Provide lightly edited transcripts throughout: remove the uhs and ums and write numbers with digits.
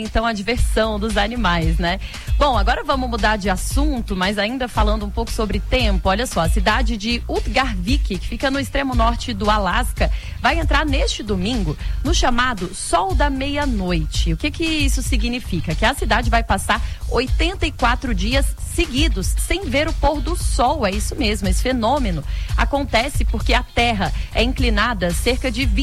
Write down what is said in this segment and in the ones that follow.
Então a diversão dos animais, né? Bom, agora vamos mudar de assunto, mas ainda falando um pouco sobre tempo. Olha só, a cidade de Utgarvik, que fica no extremo norte do Alasca, vai entrar neste domingo no chamado Sol da Meia-Noite. O que isso significa? Que a cidade vai passar 84 dias seguidos sem ver o pôr do sol. É isso mesmo, esse fenômeno acontece porque a Terra é inclinada cerca de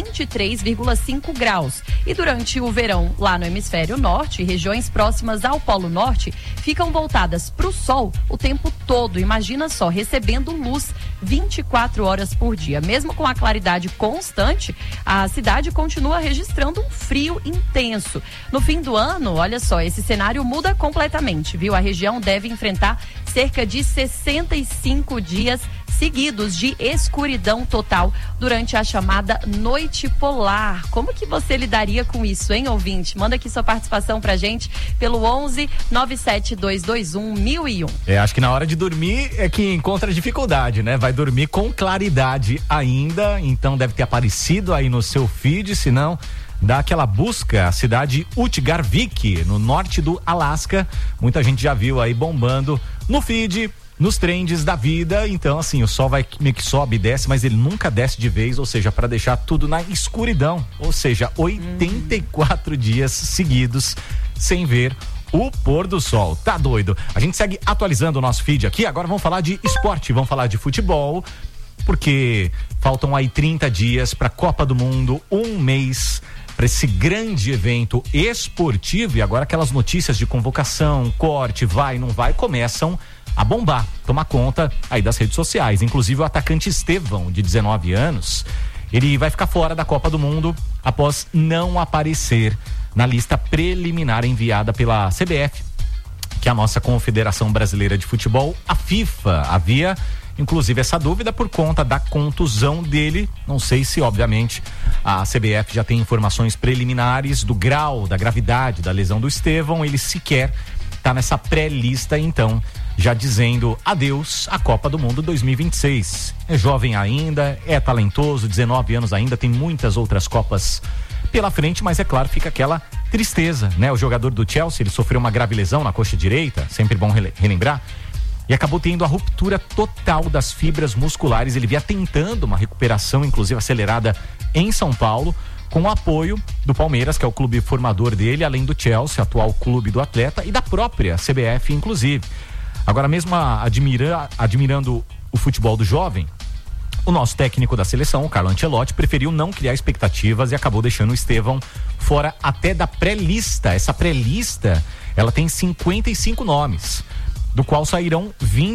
23,5 graus. E durante o verão, lá no hemisfério norte, regiões próximas ao Polo Norte ficam voltadas para o sol o tempo todo. Imagina só, recebendo luz 24 horas por dia. Mesmo com a claridade constante, a cidade continua registrando um frio intenso. No fim do ano, olha só, esse cenário muda completamente, viu? A região deve enfrentar cerca de 65 dias seguidos de escuridão total durante a chamada noite polar. Como que você lidaria com isso, hein, ouvinte? Manda aqui sua participação pra gente pelo 11 97221 1001. Acho que na hora de dormir é que encontra dificuldade, né? Vai dormir com claridade ainda, então deve ter aparecido aí no seu feed, se não, dá aquela busca, a cidade Utgarvik, no norte do Alasca. Muita gente já viu aí bombando no feed, nos trends da vida. Então assim, o sol vai meio que sobe e desce, mas ele nunca desce de vez, ou seja, para deixar tudo na escuridão, ou seja, 84 dias seguidos sem ver o pôr do sol. Tá doido? A gente segue atualizando o nosso feed aqui. Agora vamos falar de esporte, vamos falar de futebol, porque faltam aí 30 dias para a Copa do Mundo, um mês para esse grande evento esportivo. E agora aquelas notícias de convocação, corte, vai, não vai, começam a bombar, tomar conta aí das redes sociais. Inclusive o atacante Estevão, de 19 anos, ele vai ficar fora da Copa do Mundo após não aparecer na lista preliminar enviada pela CBF, que é a nossa Confederação Brasileira de Futebol. A FIFA havia inclusive essa dúvida por conta da contusão dele. Não sei se, obviamente, a CBF já tem informações preliminares do grau, da gravidade da lesão do Estevão. Ele sequer está nessa pré-lista, então, já dizendo adeus à Copa do Mundo 2026. É jovem ainda, é talentoso, 19 anos ainda, tem muitas outras Copas pela frente, mas é claro, fica aquela tristeza, né? O jogador do Chelsea, ele sofreu uma grave lesão na coxa direita, sempre bom relembrar, e acabou tendo a ruptura total das fibras musculares. Ele vinha tentando uma recuperação, inclusive acelerada, em São Paulo, com o apoio do Palmeiras, que é o clube formador dele, além do Chelsea, atual clube do atleta, e da própria CBF, inclusive. Agora, mesmo admirando o futebol do jovem, o nosso técnico da seleção, o Carlo Ancelotti, preferiu não criar expectativas e acabou deixando o Estevão fora até da pré-lista. Essa pré-lista, ela tem 55 nomes, do qual sairão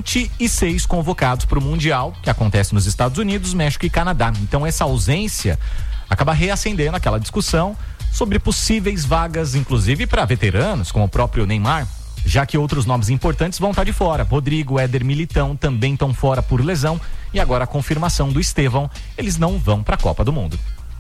26 convocados para o Mundial, que acontece nos Estados Unidos, México e Canadá. Então essa ausência acaba reacendendo aquela discussão sobre possíveis vagas, inclusive para veteranos, como o próprio Neymar, já que outros nomes importantes vão estar de fora. Rodrigo, Éder, Militão também estão fora por lesão, e agora a confirmação do Estevão, eles não vão para a Copa do Mundo.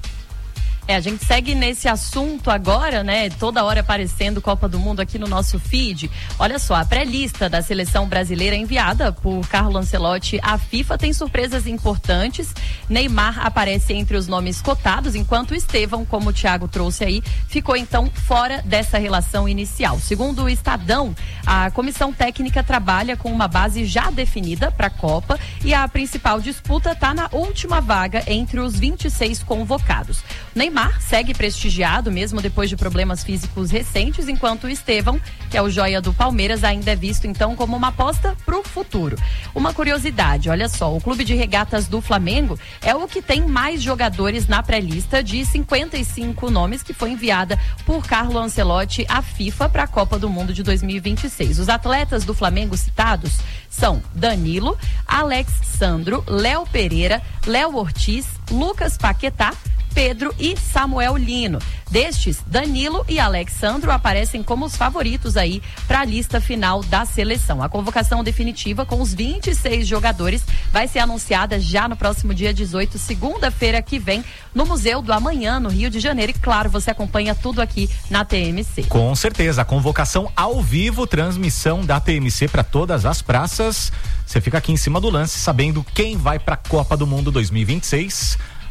A gente segue nesse assunto agora, né? Toda hora aparecendo Copa do Mundo aqui no nosso feed. Olha só, a pré-lista da seleção brasileira enviada por Carlo Ancelotti à FIFA tem surpresas importantes. Neymar aparece entre os nomes cotados, enquanto o Estevão, como o Thiago trouxe aí, ficou então fora dessa relação inicial. Segundo o Estadão, a comissão técnica trabalha com uma base já definida para a Copa, e a principal disputa está na última vaga entre os 26 convocados. Neymar segue prestigiado mesmo depois de problemas físicos recentes, enquanto o Estevão, que é o joia do Palmeiras, ainda é visto então como uma aposta para o futuro. Uma curiosidade, olha só, o Clube de Regatas do Flamengo é o que tem mais jogadores na pré-lista de 55 nomes que foi enviada por Carlo Ancelotti à FIFA para a Copa do Mundo de 2026. Os atletas do Flamengo citados são Danilo, Alex Sandro, Léo Pereira, Léo Ortiz, Lucas Paquetá, Pedro e Samuel Lino. Destes, Danilo e Alexandro aparecem como os favoritos aí para a lista final da seleção. A convocação definitiva com os 26 jogadores vai ser anunciada já no próximo dia 18, segunda-feira que vem, no Museu do Amanhã, no Rio de Janeiro. E claro, você acompanha tudo aqui na TMC. Com certeza, a convocação ao vivo, transmissão da TMC para todas as praças. Você fica aqui em cima do lance, sabendo quem vai para a Copa do Mundo 2026.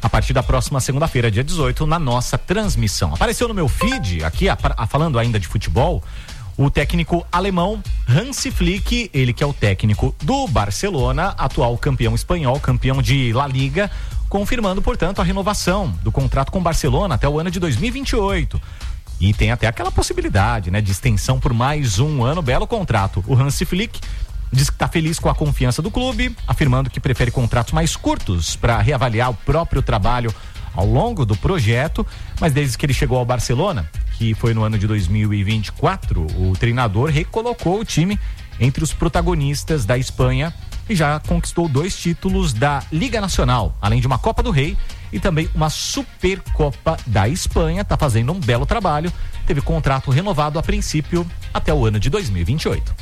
a partir da próxima segunda-feira, dia 18, na nossa transmissão. Apareceu no meu feed, aqui, falando ainda de futebol, o técnico alemão Hansi Flick, ele que é o técnico do Barcelona, atual campeão espanhol, campeão de La Liga, confirmando, portanto, a renovação do contrato com o Barcelona até o ano de 2028. E tem até aquela possibilidade, né, de extensão por mais um ano, belo contrato. O Hansi Flick diz que está feliz com a confiança do clube, afirmando que prefere contratos mais curtos para reavaliar o próprio trabalho ao longo do projeto, mas desde que ele chegou ao Barcelona, que foi no ano de 2024, o treinador recolocou o time entre os protagonistas da Espanha e já conquistou 2 títulos da Liga Nacional, além de uma Copa do Rei e também uma Supercopa da Espanha. Tá fazendo um belo trabalho, teve contrato renovado a princípio até o ano de 2028.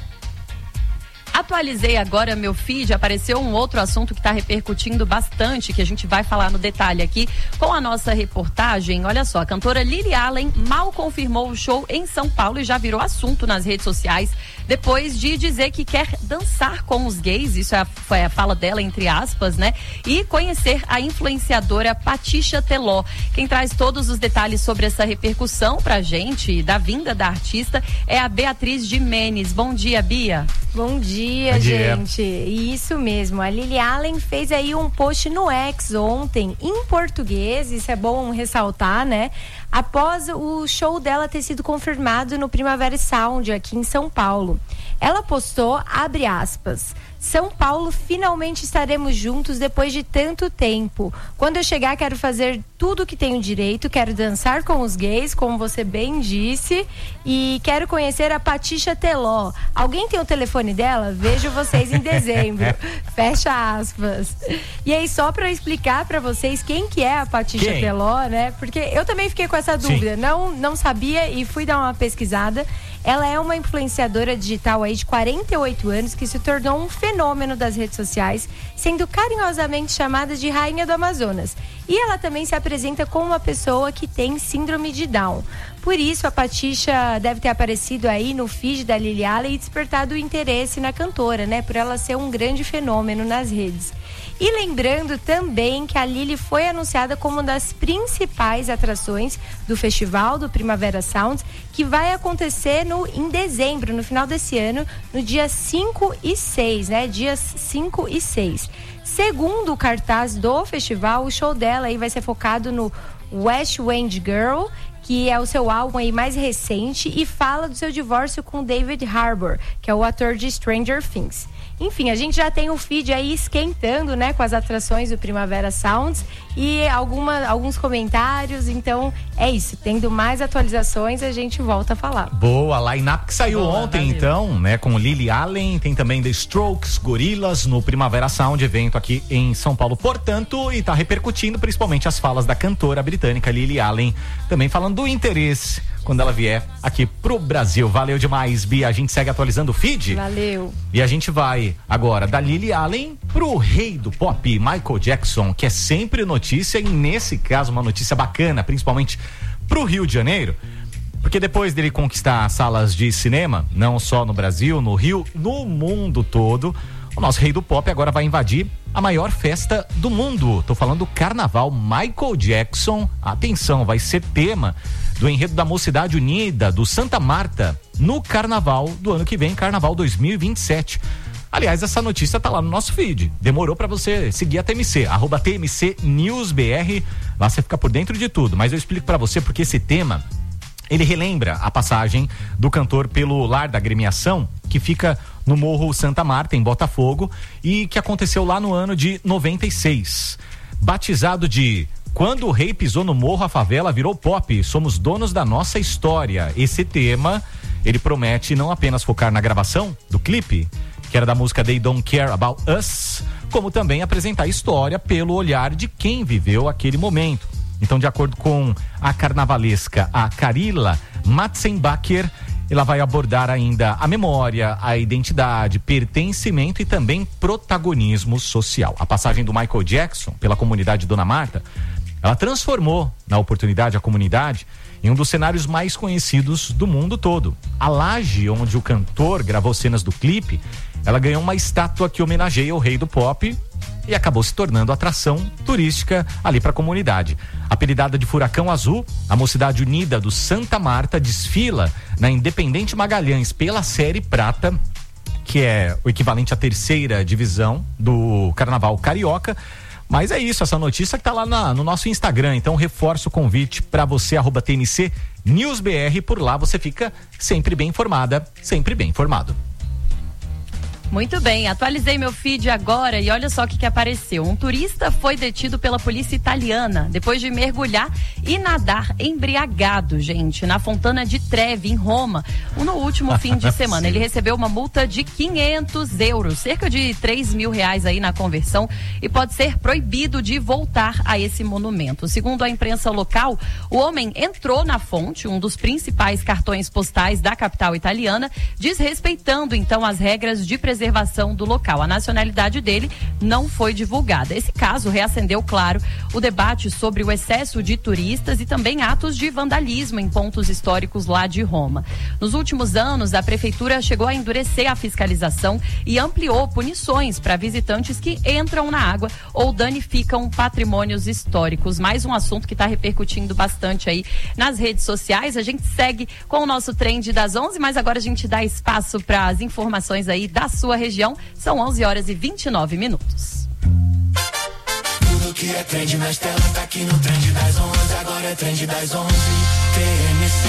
Atualizei agora meu feed, apareceu um outro assunto que está repercutindo bastante, que a gente vai falar no detalhe aqui com a nossa reportagem. Olha só, a cantora Lily Allen mal confirmou o show em São Paulo e já virou assunto nas redes sociais depois de dizer que quer dançar com os gays, isso foi a fala dela, entre aspas, né? E conhecer a influenciadora Patrícia Teló. Quem traz todos os detalhes sobre essa repercussão pra gente, da vinda da artista, é a Beatriz Jimenez. Bom dia, Bia. Bom dia, gente. Isso mesmo, a Lily Allen fez aí um post no X ontem, em português, isso é bom ressaltar, né? Após o show dela ter sido confirmado no Primavera Sound, aqui em São Paulo. Ela postou, abre aspas, São Paulo, finalmente estaremos juntos depois de tanto tempo. Quando eu chegar, quero fazer tudo que tenho direito, quero dançar com os gays, como você bem disse, e quero conhecer a Patrícia Teló. Alguém tem o telefone dela? Vejo vocês em dezembro. Fecha aspas. E aí, só para explicar para vocês quem que é a Patrícia Teló, né? Porque eu também fiquei com essa dúvida. Não sabia e fui dar uma pesquisada. Ela é uma influenciadora digital aí de 48 anos que se tornou um fenômeno das redes sociais, sendo carinhosamente chamada de Rainha do Amazonas. E ela também se apresenta como uma pessoa que tem síndrome de Down. Por isso, a Patrícia deve ter aparecido aí no feed da Lily Allen e despertado o interesse na cantora, né? Por ela ser um grande fenômeno nas redes. E lembrando também que a Lily foi anunciada como uma das principais atrações do festival do Primavera Sound, que vai acontecer em dezembro, no final desse ano, no dia 5 e 6, né? Dias 5 e 6. Segundo o cartaz do festival, o show dela aí vai ser focado no West End Girl, que é o seu álbum aí mais recente e fala do seu divórcio com David Harbour, que é o ator de Stranger Things. Enfim, a gente já tem o feed aí esquentando, né, com as atrações do Primavera Sounds e alguns comentários, então é isso, tendo mais atualizações a gente volta a falar. Boa, line-up que saiu ontem, então, né, com Lily Allen, tem também The Strokes, Gorillaz no Primavera Sound, evento aqui em São Paulo, portanto, e tá repercutindo principalmente as falas da cantora britânica Lily Allen, também falando do interesse quando ela vier aqui pro Brasil. Valeu demais, Bia. A gente segue atualizando o feed. Valeu. E a gente vai agora da Lily Allen pro rei do pop, Michael Jackson, que é sempre notícia e nesse caso uma notícia bacana, principalmente pro Rio de Janeiro, porque depois dele conquistar salas de cinema, não só no Brasil, no Rio, no mundo todo, o nosso rei do pop agora vai invadir a maior festa do mundo. Tô falando do Carnaval. Michael Jackson, atenção, vai ser tema do enredo da Mocidade Unida, do Santa Marta, no Carnaval do ano que vem, Carnaval 2027. Aliás, essa notícia tá lá no nosso feed. Demorou pra você seguir a TMC, @TMCNewsBR. Lá você fica por dentro de tudo. Mas eu explico pra você porque esse tema, ele relembra a passagem do cantor pelo lar da agremiação, que fica no Morro Santa Marta, em Botafogo, e que aconteceu lá no ano de 96. Batizado de Quando o Rei Pisou no Morro, a Favela Virou Pop, somos donos da nossa história. Esse tema, ele promete não apenas focar na gravação do clipe, que era da música They Don't Care About Us, como também apresentar a história pelo olhar de quem viveu aquele momento. Então, de acordo com a carnavalesca, a Carila Matzenbacher, ela vai abordar ainda a memória, a identidade, pertencimento e também protagonismo social. A passagem do Michael Jackson pela comunidade Dona Marta, ela transformou, na oportunidade, a comunidade em um dos cenários mais conhecidos do mundo todo. A laje onde o cantor gravou cenas do clipe, ela ganhou uma estátua que homenageia o rei do pop e acabou se tornando atração turística ali para a comunidade. Apelidada de Furacão Azul, a Mocidade Unida do Santa Marta desfila na Independente Magalhães pela Série Prata, que é o equivalente à 3ª divisão do Carnaval Carioca. Mas é isso, essa notícia que tá lá no nosso Instagram, então reforço o convite para você, @TNC NewsBR, por lá você fica sempre bem informada, sempre bem informado. Muito bem, atualizei meu feed agora e olha só o que apareceu. Um turista foi detido pela polícia italiana depois de mergulhar e nadar embriagado, gente, na Fontana di Trevi, em Roma, no último fim de semana. Ele recebeu uma multa de 500 euros, cerca de 3 mil reais aí na conversão, e pode ser proibido de voltar a esse monumento. Segundo a imprensa local, o homem entrou na fonte, um dos principais cartões postais da capital italiana, desrespeitando então as regras de preservação do local. A nacionalidade dele não foi divulgada. Esse caso reacendeu, claro, o debate sobre o excesso de turistas e também atos de vandalismo em pontos históricos lá de Roma. Nos últimos anos, a prefeitura chegou a endurecer a fiscalização e ampliou punições para visitantes que entram na água ou danificam patrimônios históricos. Mais um assunto que está repercutindo bastante aí nas redes sociais. A gente segue com o nosso trend das 11, mas agora a gente dá espaço para as informações aí da sua região. São 11h29. Tudo que é trend na tela tá aqui no trend das 11. Agora é trend das 11. TMC.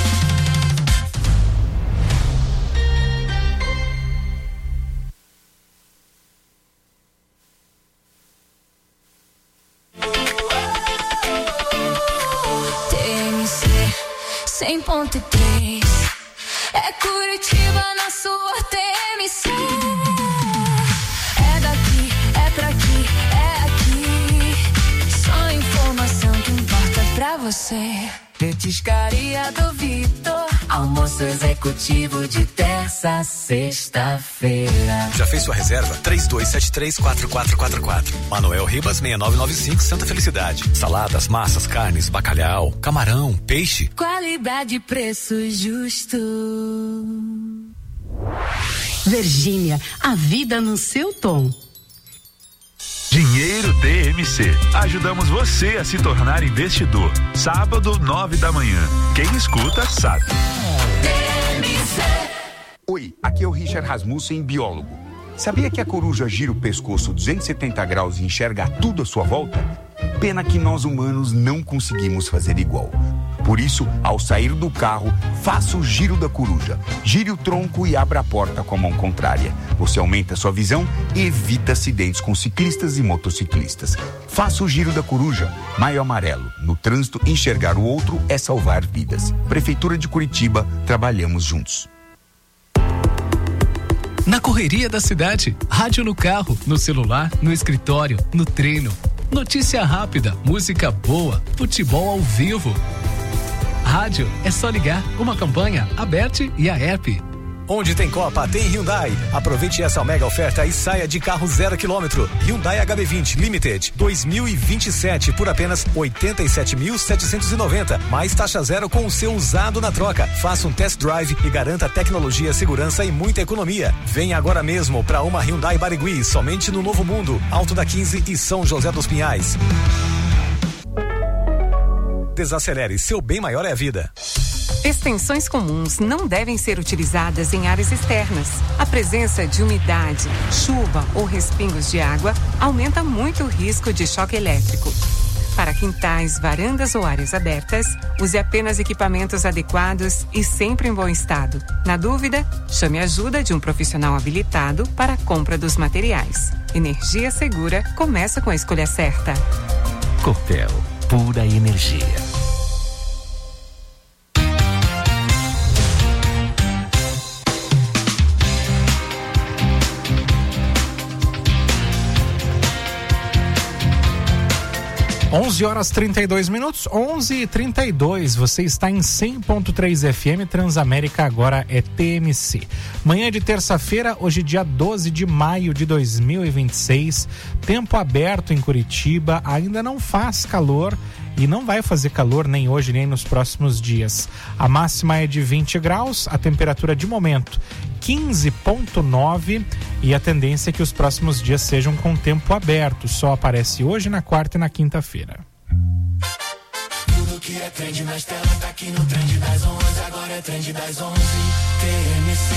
TMC 100.3 é Curitiba na sua TMC. É daqui, é pra aqui, é aqui. Só informação que importa pra você. Petiscaria do Vitor. Almoço executivo de terça a sexta-feira. Já fez sua reserva? 32734444. Manuel Ribas 6995, Santa Felicidade. Saladas, massas, carnes, bacalhau, camarão, peixe. Qualidade e preço justo. Virgínia, a vida no seu tom. Dinheiro TMC. Ajudamos você a se tornar investidor. Sábado, 9 da manhã. Quem escuta, sabe. TMC. Oi, aqui é o Richard Rasmussen, biólogo. Sabia que a coruja gira o pescoço 270 graus e enxerga tudo à sua volta? Pena que nós humanos não conseguimos fazer igual. Por isso, ao sair do carro, faça o giro da coruja. Gire o tronco e abra a porta com a mão contrária. Você aumenta sua visão e evita acidentes com ciclistas e motociclistas. Faça o giro da coruja. Maio amarelo. No trânsito, enxergar o outro é salvar vidas. Prefeitura de Curitiba, trabalhamos juntos. Na correria da cidade, rádio no carro, no celular, no escritório, no treino. Notícia rápida, música boa, futebol ao vivo. Rádio é só ligar. Uma campanha, Aberte e a app. Onde tem Copa, tem Hyundai. Aproveite essa mega oferta e saia de carro 0 km. Hyundai HB20 Limited 2027 por apenas 87.790. Mais taxa zero com o seu usado na troca. Faça um test drive e garanta tecnologia, segurança e muita economia. Venha agora mesmo para uma Hyundai Barigui, somente no Novo Mundo, Alto da 15 e São José dos Pinhais. Desacelere, seu bem maior é a vida. Extensões comuns não devem ser utilizadas em áreas externas. A presença de umidade, chuva ou respingos de água aumenta muito o risco de choque elétrico. Para quintais, varandas ou áreas abertas, use apenas equipamentos adequados e sempre em bom estado. Na dúvida, chame a ajuda de um profissional habilitado para a compra dos materiais. Energia segura começa com a escolha certa. Copel, pura energia. Onze horas 32 minutos, 11h32. Você está em 100.3 FM. Transamérica agora é TMC. Manhã de terça-feira, hoje dia 12 de maio de 2026. Tempo aberto em Curitiba, ainda não faz calor e não vai fazer calor nem hoje nem nos próximos dias. A máxima é de 20 graus, a temperatura de momento 15,9 e a tendência é que os próximos dias sejam com tempo aberto. O sol aparece hoje, na quarta e na quinta-feira. Tudo que é trend nas telas tá aqui no Trend das 11, agora é Trend das 11, TMC.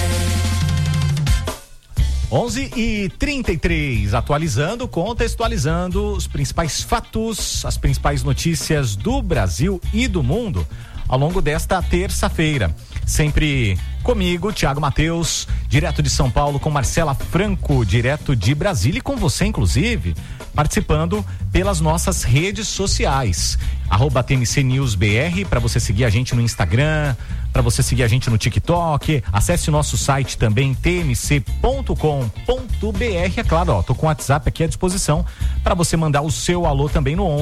11h33, atualizando, contextualizando os principais fatos, as principais notícias do Brasil e do mundo ao longo desta terça-feira. Sempre comigo, Thiago Matheus, direto de São Paulo, com Marcela Franco, direto de Brasília, e com você, inclusive, participando pelas nossas redes sociais. @TMCNewsBR, para você seguir a gente no Instagram, para você seguir a gente no TikTok. Acesse o nosso site também, tmc.com.br. É claro, tô com o WhatsApp aqui à disposição para você mandar o seu alô também no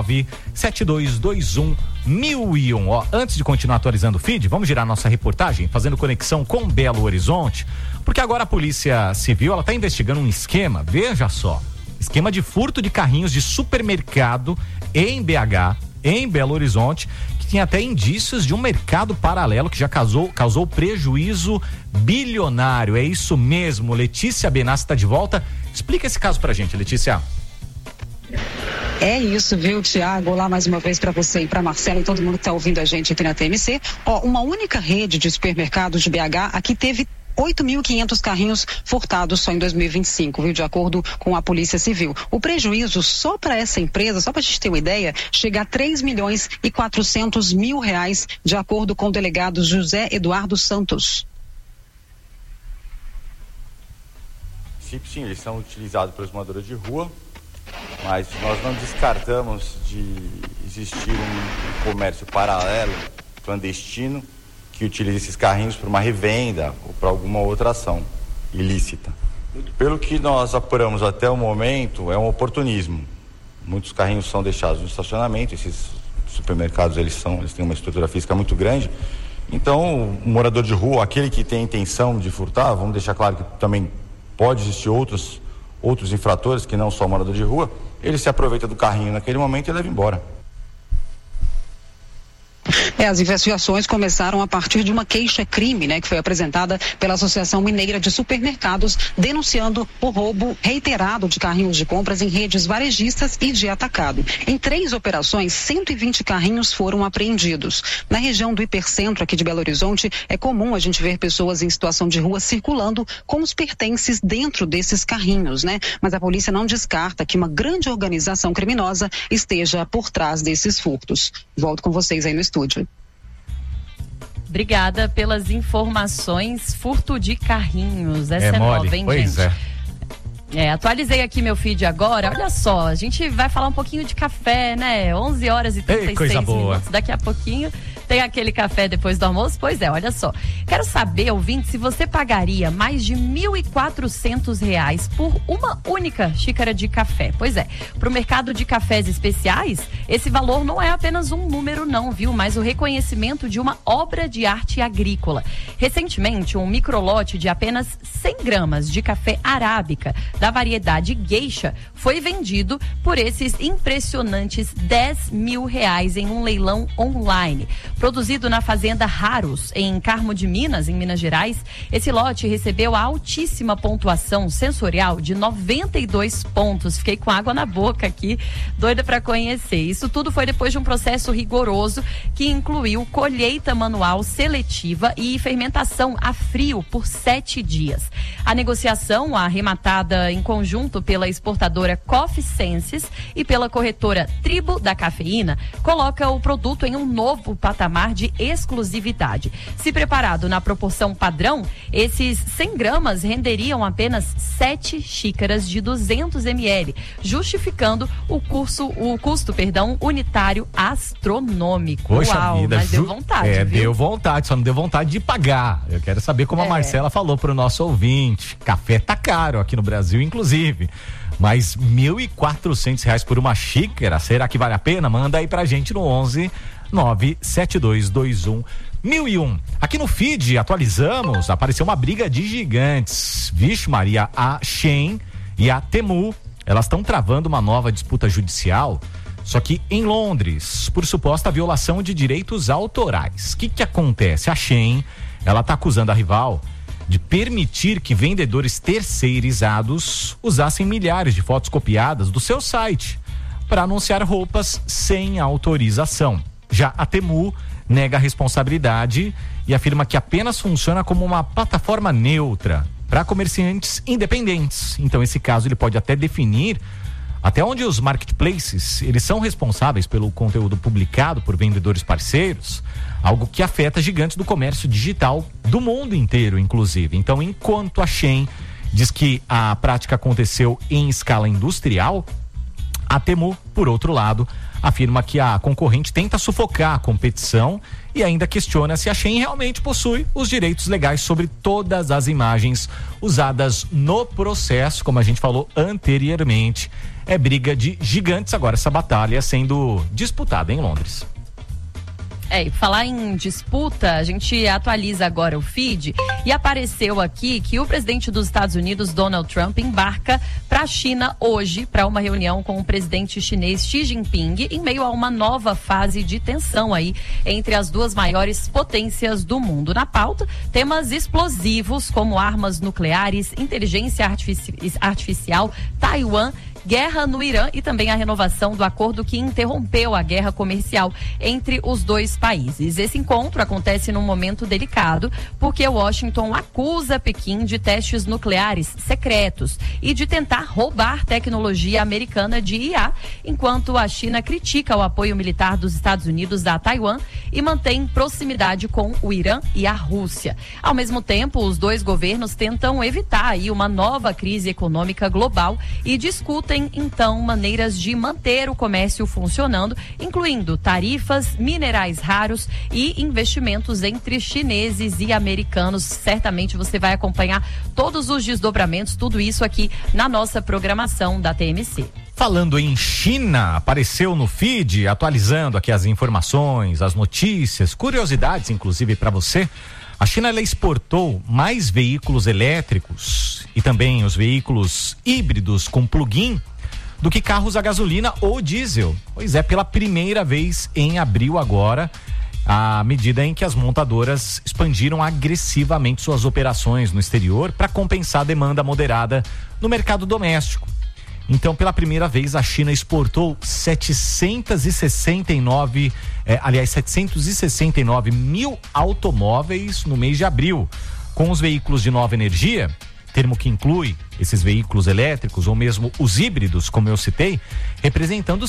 11972211001. Antes de continuar atualizando o feed, vamos girar nossa reportagem, fazendo conexão com Belo Horizonte, porque agora a Polícia Civil, ela tá investigando um esquema, veja só, esquema de furto de carrinhos de supermercado em BH, em Belo Horizonte, que tinha até indícios de um mercado paralelo que já causou prejuízo bilionário. É isso mesmo, Letícia Benassi está de volta. Explica esse caso pra gente, Letícia. É isso, viu, Thiago? Olá mais uma vez para você e para Marcela e todo mundo que está ouvindo a gente aqui na TMC. Uma única rede de supermercados de BH aqui teve 8.500 carrinhos furtados só em 2025, viu? De acordo com a Polícia Civil. O prejuízo só para essa empresa, só para a gente ter uma ideia, chega a 3.400.000 reais, de acordo com o delegado José Eduardo Santos. Sim, eles são utilizados pelos moradores de rua, mas nós não descartamos de existir um comércio paralelo, clandestino, que utiliza esses carrinhos para uma revenda ou para alguma outra ação ilícita. Pelo que nós apuramos até o momento, é um oportunismo. Muitos carrinhos são deixados no estacionamento, esses supermercados eles têm uma estrutura física muito grande, então o morador de rua, aquele que tem a intenção de furtar, vamos deixar claro que também pode existir outros infratores que não só o morador de rua, ele se aproveita do carrinho naquele momento e leva embora. As investigações começaram a partir de uma queixa-crime, que foi apresentada pela Associação Mineira de Supermercados, denunciando o roubo reiterado de carrinhos de compras em redes varejistas e de atacado. Em 3 operações, 120 carrinhos foram apreendidos. Na região do hipercentro aqui de Belo Horizonte, é comum a gente ver pessoas em situação de rua circulando com os pertences dentro desses carrinhos, Mas a polícia não descarta que uma grande organização criminosa esteja por trás desses furtos. Volto com vocês aí no estúdio. Obrigada pelas informações. Furto de carrinhos. Essa é mole, nova, hein, pois gente? Atualizei aqui meu feed agora. Olha só, a gente vai falar um pouquinho de café, 11h36 coisa boa. minutos. Daqui a pouquinho tem aquele café depois do almoço. Pois é, olha só. Quero saber, ouvinte, se você pagaria mais de R$1.400 por uma única xícara de café. Pois é, para o mercado de cafés especiais, esse valor não é apenas um número não, viu? Mas o reconhecimento de uma obra de arte agrícola. Recentemente, um microlote de apenas 100 gramas de café arábica da variedade Geisha foi vendido por esses impressionantes R$10.000 em um leilão online. Produzido na fazenda Raros, em Carmo de Minas, em Minas Gerais, esse lote recebeu a altíssima pontuação sensorial de 92 pontos. Fiquei com água na boca aqui, doida para conhecer. Isso tudo foi depois de um processo rigoroso que incluiu colheita manual seletiva e fermentação a frio por 7 dias. A negociação, arrematada em conjunto pela exportadora Coffee Senses e pela corretora Tribo da Cafeína, coloca o produto em um novo patamar de exclusividade. Se preparado na proporção padrão, esses 100 gramas renderiam apenas 7 xícaras de 200 ml, justificando o custo unitário astronômico. Poxa Uau, vida, mas deu vontade, viu? Deu vontade, só não deu vontade de pagar. Eu quero saber como a Marcela falou pro nosso ouvinte. Café tá caro aqui no Brasil, inclusive. Mas R$1.400 por uma xícara, será que vale a pena? Manda aí pra gente no 11-97221-1001. Aqui no feed, atualizamos, apareceu uma briga de gigantes. Vixe Maria, a Shein e a Temu, elas estão travando uma nova disputa judicial só que em Londres, por suposta violação de direitos autorais. O que acontece? A Shein, ela está acusando a rival de permitir que vendedores terceirizados usassem milhares de fotos copiadas do seu site para anunciar roupas sem autorização. Já a Temu nega a responsabilidade e afirma que apenas funciona como uma plataforma neutra para comerciantes independentes. Então, esse caso ele pode até definir até onde os marketplaces eles são responsáveis pelo conteúdo publicado por vendedores parceiros, algo que afeta gigantes do comércio digital do mundo inteiro, inclusive. Então, enquanto a Shein diz que a prática aconteceu em escala industrial, a Temu, por outro lado, afirma que a concorrente tenta sufocar a competição e ainda questiona se a Shein realmente possui os direitos legais sobre todas as imagens usadas no processo, como a gente falou anteriormente. É briga de gigantes agora, essa batalha sendo disputada em Londres. E falar em disputa, a gente atualiza agora o feed e apareceu aqui que o presidente dos Estados Unidos, Donald Trump, embarca para a China hoje para uma reunião com o presidente chinês Xi Jinping em meio a uma nova fase de tensão aí entre as duas maiores potências do mundo. Na pauta, temas explosivos como armas nucleares, inteligência artificial, Taiwan, guerra no Irã e também a renovação do acordo que interrompeu a guerra comercial entre os dois países. Esse encontro acontece num momento delicado, porque Washington acusa Pequim de testes nucleares secretos e de tentar roubar tecnologia americana de IA, enquanto a China critica o apoio militar dos Estados Unidos a Taiwan e mantém proximidade com o Irã e a Rússia. Ao mesmo tempo, os dois governos tentam evitar aí uma nova crise econômica global e discutem então maneiras de manter o comércio funcionando, incluindo tarifas, minerais raros e investimentos entre chineses e americanos. Certamente você vai acompanhar todos os desdobramentos, tudo isso aqui na nossa programação da TMC. Falando em China, apareceu no feed, atualizando aqui as informações, as notícias, curiosidades inclusive para você. A China ela exportou mais veículos elétricos e também os veículos híbridos com plug-in do que carros a gasolina ou diesel. Pois é, pela primeira vez em abril agora, à medida em que as montadoras expandiram agressivamente suas operações no exterior para compensar a demanda moderada no mercado doméstico. Então, pela primeira vez, a China exportou 769 mil automóveis no mês de abril. Com os veículos de nova energia, termo que inclui esses veículos elétricos ou mesmo os híbridos, como eu citei, representando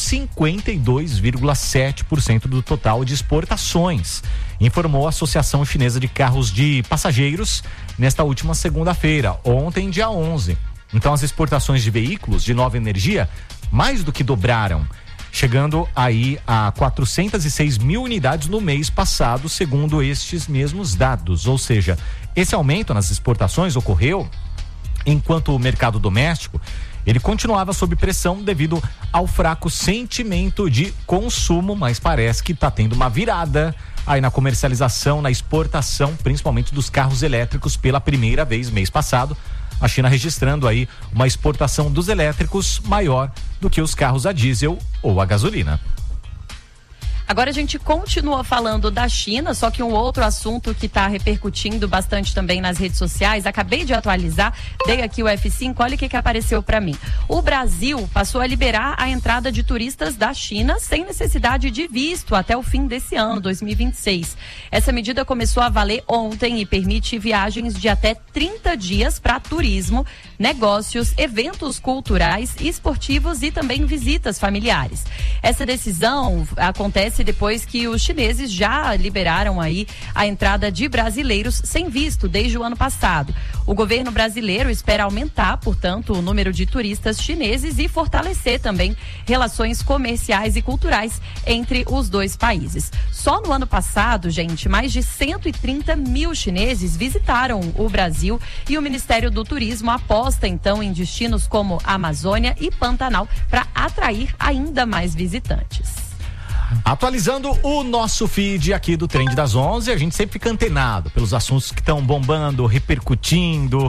52,7% do total de exportações, informou a Associação Chinesa de Carros de Passageiros nesta última segunda-feira, ontem, dia 11. Então, as exportações de veículos de nova energia mais do que dobraram, chegando aí a 406 mil unidades no mês passado, segundo estes mesmos dados. Ou seja, esse aumento nas exportações ocorreu enquanto o mercado doméstico ele continuava sob pressão devido ao fraco sentimento de consumo, mas parece que está tendo uma virada aí na comercialização, na exportação, principalmente dos carros elétricos pela primeira vez mês passado. A China registrando aí uma exportação dos elétricos maior do que os carros a diesel ou a gasolina. Agora a gente continua falando da China, só que um outro assunto que está repercutindo bastante também nas redes sociais, acabei de atualizar, dei aqui o F5, olha o que apareceu para mim. O Brasil passou a liberar a entrada de turistas da China sem necessidade de visto até o fim desse ano, 2026. Essa medida começou a valer ontem e permite viagens de até 30 dias para turismo, negócios, eventos culturais, esportivos e também visitas familiares. Essa decisão acontece depois que os chineses já liberaram aí a entrada de brasileiros sem visto desde o ano passado. O governo brasileiro espera aumentar, portanto, o número de turistas chineses e fortalecer também relações comerciais e culturais entre os dois países. Só no ano passado, gente, mais de 130 mil chineses visitaram o Brasil e o Ministério do Turismo aposta então em destinos como Amazônia e Pantanal para atrair ainda mais visitantes. Atualizando o nosso feed aqui do Trend das 11, a gente sempre fica antenado pelos assuntos que estão bombando, repercutindo.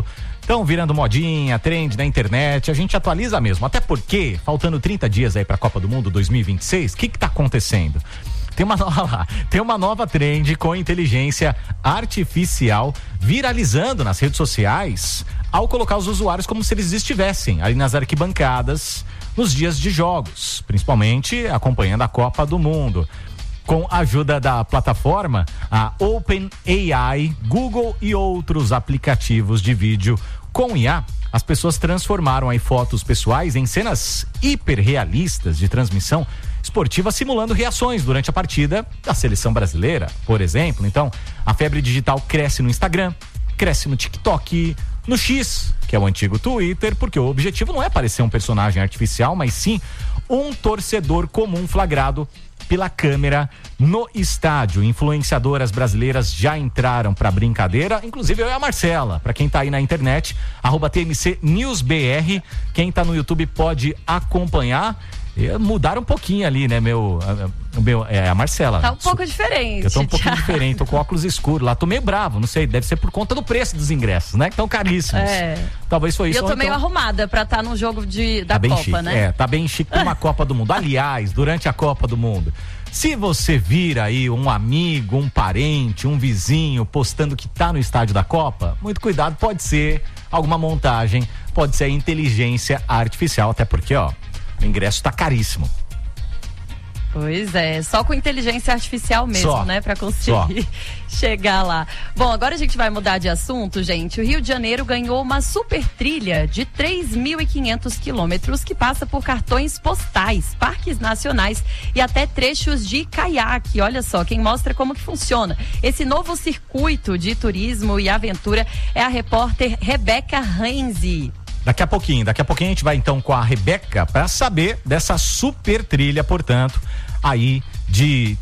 estão virando modinha, trend na internet, a gente atualiza mesmo, até porque, faltando 30 dias aí pra Copa do Mundo 2026, o que tá acontecendo? Tem uma nova trend com inteligência artificial viralizando nas redes sociais ao colocar os usuários como se eles estivessem ali nas arquibancadas nos dias de jogos, principalmente acompanhando a Copa do Mundo. Com a ajuda da plataforma, a OpenAI, Google e outros aplicativos de vídeo com IA, as pessoas transformaram aí fotos pessoais em cenas hiperrealistas de transmissão esportiva, simulando reações durante a partida da seleção brasileira, por exemplo. Então, a febre digital cresce no Instagram, cresce no TikTok, no X, que é o antigo Twitter, porque o objetivo não é parecer um personagem artificial, mas sim um torcedor comum flagrado pela câmera no estádio. Influenciadoras brasileiras já entraram pra brincadeira, inclusive eu e a Marcela. Pra quem tá aí na internet, @TMC News BR, quem tá no YouTube pode acompanhar. Mudaram um pouquinho ali, né, a Marcela. Tá um pouco diferente. Eu tô um pouquinho diferente, tô com óculos escuros lá, tô meio bravo, não sei, deve ser por conta do preço dos ingressos, né, que estão caríssimos. Talvez foi isso. E eu tô meio arrumada pra estar no jogo da Copa, chique, né? Tá bem chique pra uma Copa do Mundo. Aliás, durante a Copa do Mundo, se você vira aí um amigo, um parente, um vizinho postando que tá no estádio da Copa, muito cuidado, pode ser alguma montagem, pode ser inteligência artificial, até porque, ó, o ingresso tá caríssimo. Pois é, só com inteligência artificial mesmo, né? Pra conseguir chegar lá. Bom, agora a gente vai mudar de assunto, gente. O Rio de Janeiro ganhou uma super trilha de 3.500 quilômetros que passa por cartões postais, parques nacionais e até trechos de caiaque. Olha só, quem mostra como que funciona esse novo circuito de turismo e aventura é a repórter Rebeca Renzi. Daqui a pouquinho a gente vai então com a Rebeca para saber dessa super trilha, portanto, aí de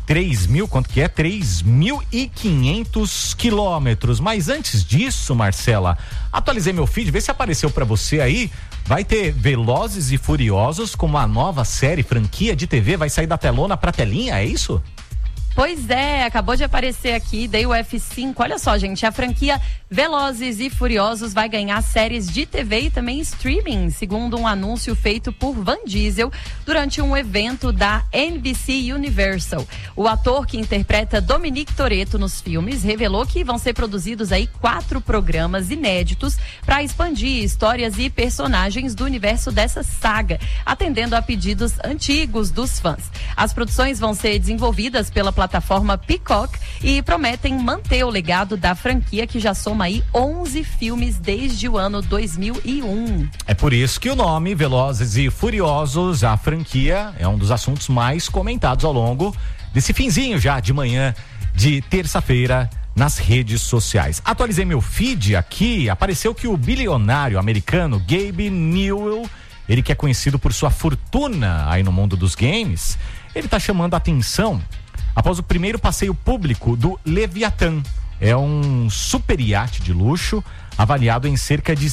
3.500 quilômetros. Mas antes disso, Marcela, atualizei meu feed, vê se apareceu para você aí. Vai ter Velozes e Furiosos com uma nova série, franquia de TV, vai sair da telona pra telinha, é isso? Pois é, acabou de aparecer aqui, dei o F5. Olha só, gente, a franquia Velozes e Furiosos vai ganhar séries de TV e também streaming, segundo um anúncio feito por Van Diesel durante um evento da NBC Universal. O ator que interpreta Dominic Toretto nos filmes revelou que vão ser produzidos aí 4 programas inéditos para expandir histórias e personagens do universo dessa saga, atendendo a pedidos antigos dos fãs. As produções vão ser desenvolvidas pela plataforma Peacock e prometem manter o legado da franquia, que já soma aí 11 filmes desde o ano 2001. É por isso que o nome Velozes e Furiosos, a franquia, é um dos assuntos mais comentados ao longo desse finzinho já de manhã de terça-feira nas redes sociais. Atualizei meu feed aqui, apareceu que o bilionário americano Gabe Newell, ele que é conhecido por sua fortuna aí no mundo dos games, ele tá chamando a atenção após o primeiro passeio público do Leviathan. É um super iate de luxo avaliado em cerca de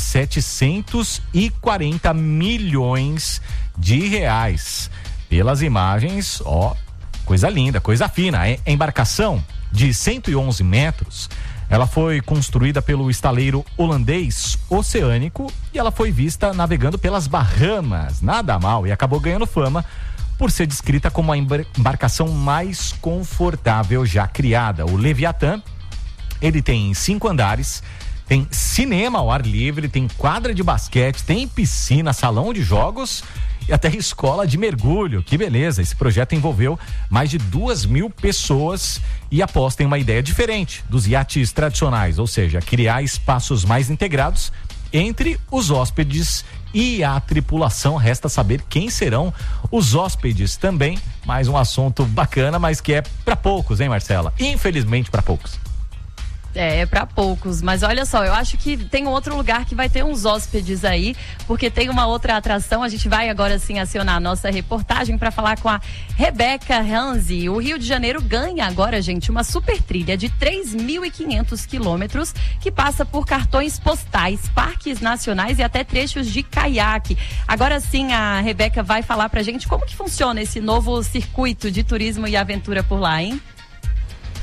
740 milhões de reais. Pelas imagens, ó, coisa linda, coisa fina. A embarcação de 111 metros, ela foi construída pelo estaleiro holandês Oceânico e ela foi vista navegando pelas Bahamas. Nada mal, e acabou ganhando fama por ser descrita como a embarcação mais confortável já criada. O Leviathan, ele tem 5 andares, tem cinema ao ar livre, tem quadra de basquete, tem piscina, salão de jogos e até escola de mergulho. Que beleza! Esse projeto envolveu mais de 2.000 pessoas e aposta em uma ideia diferente dos iates tradicionais, ou seja, criar espaços mais integrados entre os hóspedes e a tripulação. Resta saber quem serão os hóspedes também. Mais um assunto bacana, mas que é para poucos, hein, Marcela? Infelizmente para poucos. É pra poucos, mas olha só, eu acho que tem um outro lugar que vai ter uns hóspedes aí, porque tem uma outra atração. A gente vai agora sim acionar a nossa reportagem para falar com a Rebeca Renzi. O Rio de Janeiro ganha agora, gente, uma super trilha de 3.500 quilômetros que passa por cartões postais, parques nacionais e até trechos de caiaque. Agora sim a Rebeca vai falar pra gente como que funciona esse novo circuito de turismo e aventura por lá, hein?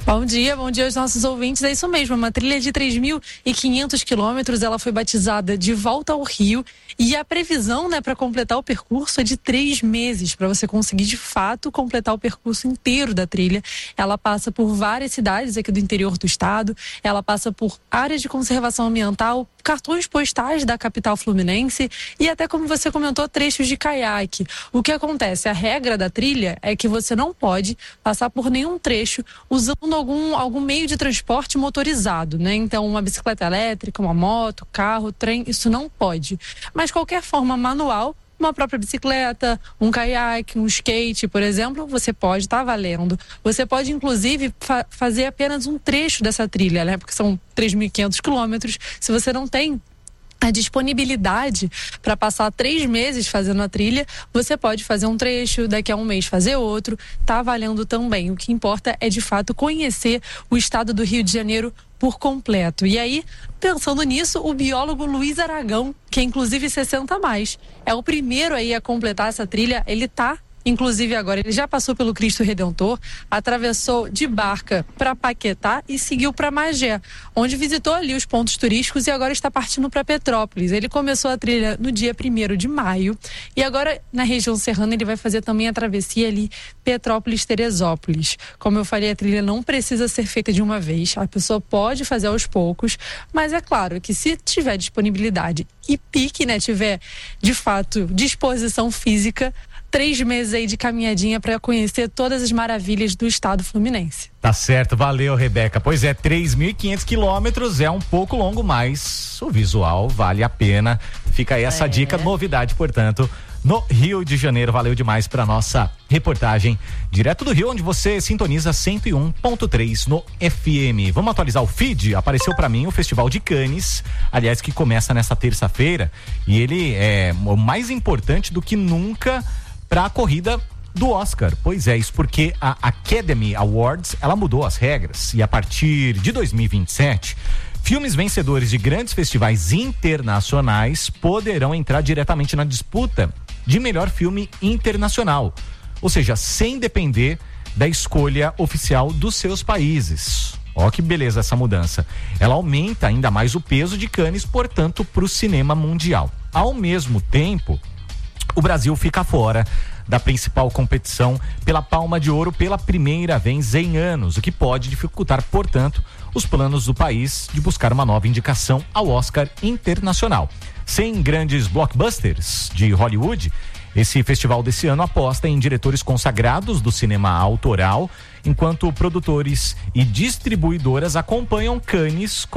Bom dia aos nossos ouvintes. É isso mesmo, uma trilha de 3.500 quilômetros. Ela foi batizada de Volta ao Rio e a previsão, né, para completar o percurso é de 3 meses, para você conseguir de fato completar o percurso inteiro da trilha. Ela passa por várias cidades aqui do interior do estado, ela passa por áreas de conservação ambiental, cartões postais da capital fluminense e até, como você comentou, trechos de caiaque. O que acontece? A regra da trilha é que você não pode passar por nenhum trecho usando algum meio de transporte motorizado, né? Então, uma bicicleta elétrica, uma moto, carro, trem, isso não pode. Mas qualquer forma manual, uma própria bicicleta, um caiaque, um skate, por exemplo, você pode estar valendo. Você pode, inclusive, fazer apenas um trecho dessa trilha, né? Porque são 3.500 quilômetros. Se você não tem a disponibilidade para passar 3 meses fazendo a trilha, você pode fazer um trecho, daqui a um mês fazer outro, tá valendo também. O que importa é, de fato, conhecer o estado do Rio de Janeiro por completo. E aí, pensando nisso, o biólogo Luiz Aragão, que é inclusive 60 a mais, é o primeiro aí a completar essa trilha. Ele tá, inclusive agora, ele já passou pelo Cristo Redentor, atravessou de barca para Paquetá e seguiu para Magé, onde visitou ali os pontos turísticos e agora está partindo para Petrópolis. Ele começou a trilha no dia 1º de maio e agora na região serrana ele vai fazer também a travessia ali Petrópolis-Teresópolis. Como eu falei, a trilha não precisa ser feita de uma vez, a pessoa pode fazer aos poucos, mas é claro que se tiver disponibilidade e pique, né, tiver de fato disposição física, 3 meses aí de caminhadinha para conhecer todas as maravilhas do estado fluminense. Tá certo, valeu, Rebeca. Pois é, 3.500 quilômetros é um pouco longo, mas o visual vale a pena. Fica aí essa dica, novidade, portanto, no Rio de Janeiro. Valeu demais para nossa reportagem direto do Rio, onde você sintoniza 101.3 no FM. Vamos atualizar o feed? Apareceu para mim o Festival de Cannes, aliás, que começa nessa terça-feira, e ele é o mais importante do que nunca para a corrida do Oscar. Pois é, isso porque a Academy Awards, ela mudou as regras e a partir de 2027, filmes vencedores de grandes festivais internacionais poderão entrar diretamente na disputa de melhor filme internacional, ou seja, sem depender da escolha oficial dos seus países. Ó, que beleza essa mudança. Ela aumenta ainda mais o peso de Cannes, portanto, para o cinema mundial. Ao mesmo tempo, o Brasil fica fora da principal competição pela Palma de Ouro pela primeira vez em anos, o que pode dificultar, portanto, os planos do país de buscar uma nova indicação ao Oscar internacional. Sem grandes blockbusters de Hollywood, esse festival desse ano aposta em diretores consagrados do cinema autoral, enquanto produtores e distribuidoras acompanham Cannes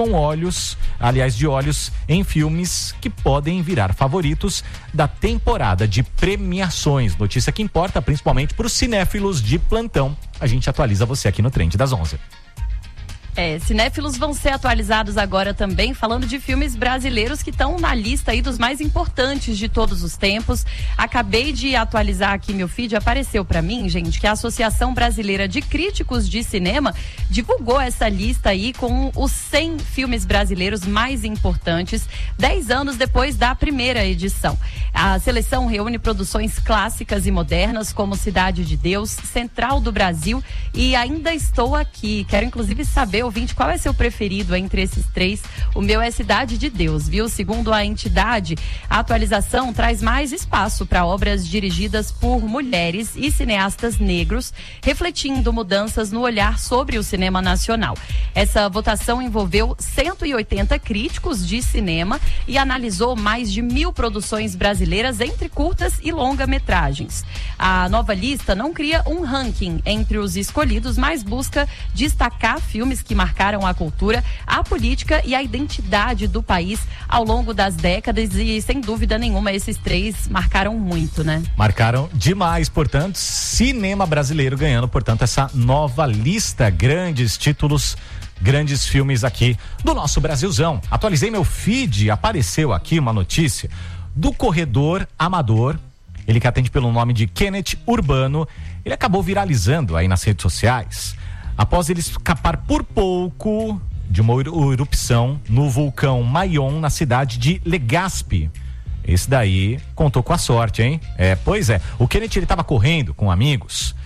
de olhos em filmes que podem virar favoritos da temporada de premiações. Notícia que importa principalmente para os cinéfilos de plantão. A gente atualiza você aqui no Trend das 11. Cinéfilos vão ser atualizados agora também, falando de filmes brasileiros que estão na lista aí dos mais importantes de todos os tempos. Acabei de atualizar aqui meu feed, apareceu para mim, gente, que a Associação Brasileira de Críticos de Cinema divulgou essa lista aí com os 100 filmes brasileiros mais importantes, 10 anos depois da primeira edição. A seleção reúne produções clássicas e modernas como Cidade de Deus, Central do Brasil e Ainda Estou Aqui. Quero inclusive saber, ouvinte, qual é seu preferido entre esses 3? O meu é Cidade de Deus, viu? Segundo a entidade, a atualização traz mais espaço para obras dirigidas por mulheres e cineastas negros, refletindo mudanças no olhar sobre o cinema nacional. Essa votação envolveu 180 críticos de cinema e analisou mais de 1.000 produções brasileiras entre curtas e longa-metragens. A nova lista não cria um ranking entre os escolhidos, mas busca destacar filmes que marcaram a cultura, a política e a identidade do país ao longo das décadas e, sem dúvida nenhuma, esses 3 marcaram muito, né? Marcaram demais, portanto, cinema brasileiro ganhando, portanto, essa nova lista, grandes títulos, grandes filmes aqui do nosso Brasilzão. Atualizei meu feed, apareceu aqui uma notícia do corredor amador, ele que atende pelo nome de Kenneth Urbano. Ele acabou viralizando aí nas redes sociais após ele escapar por pouco de uma erupção no vulcão Maion, na cidade de Legazpi. Esse daí contou com a sorte, hein? Pois é. O Kenneth, ele estava correndo com amigos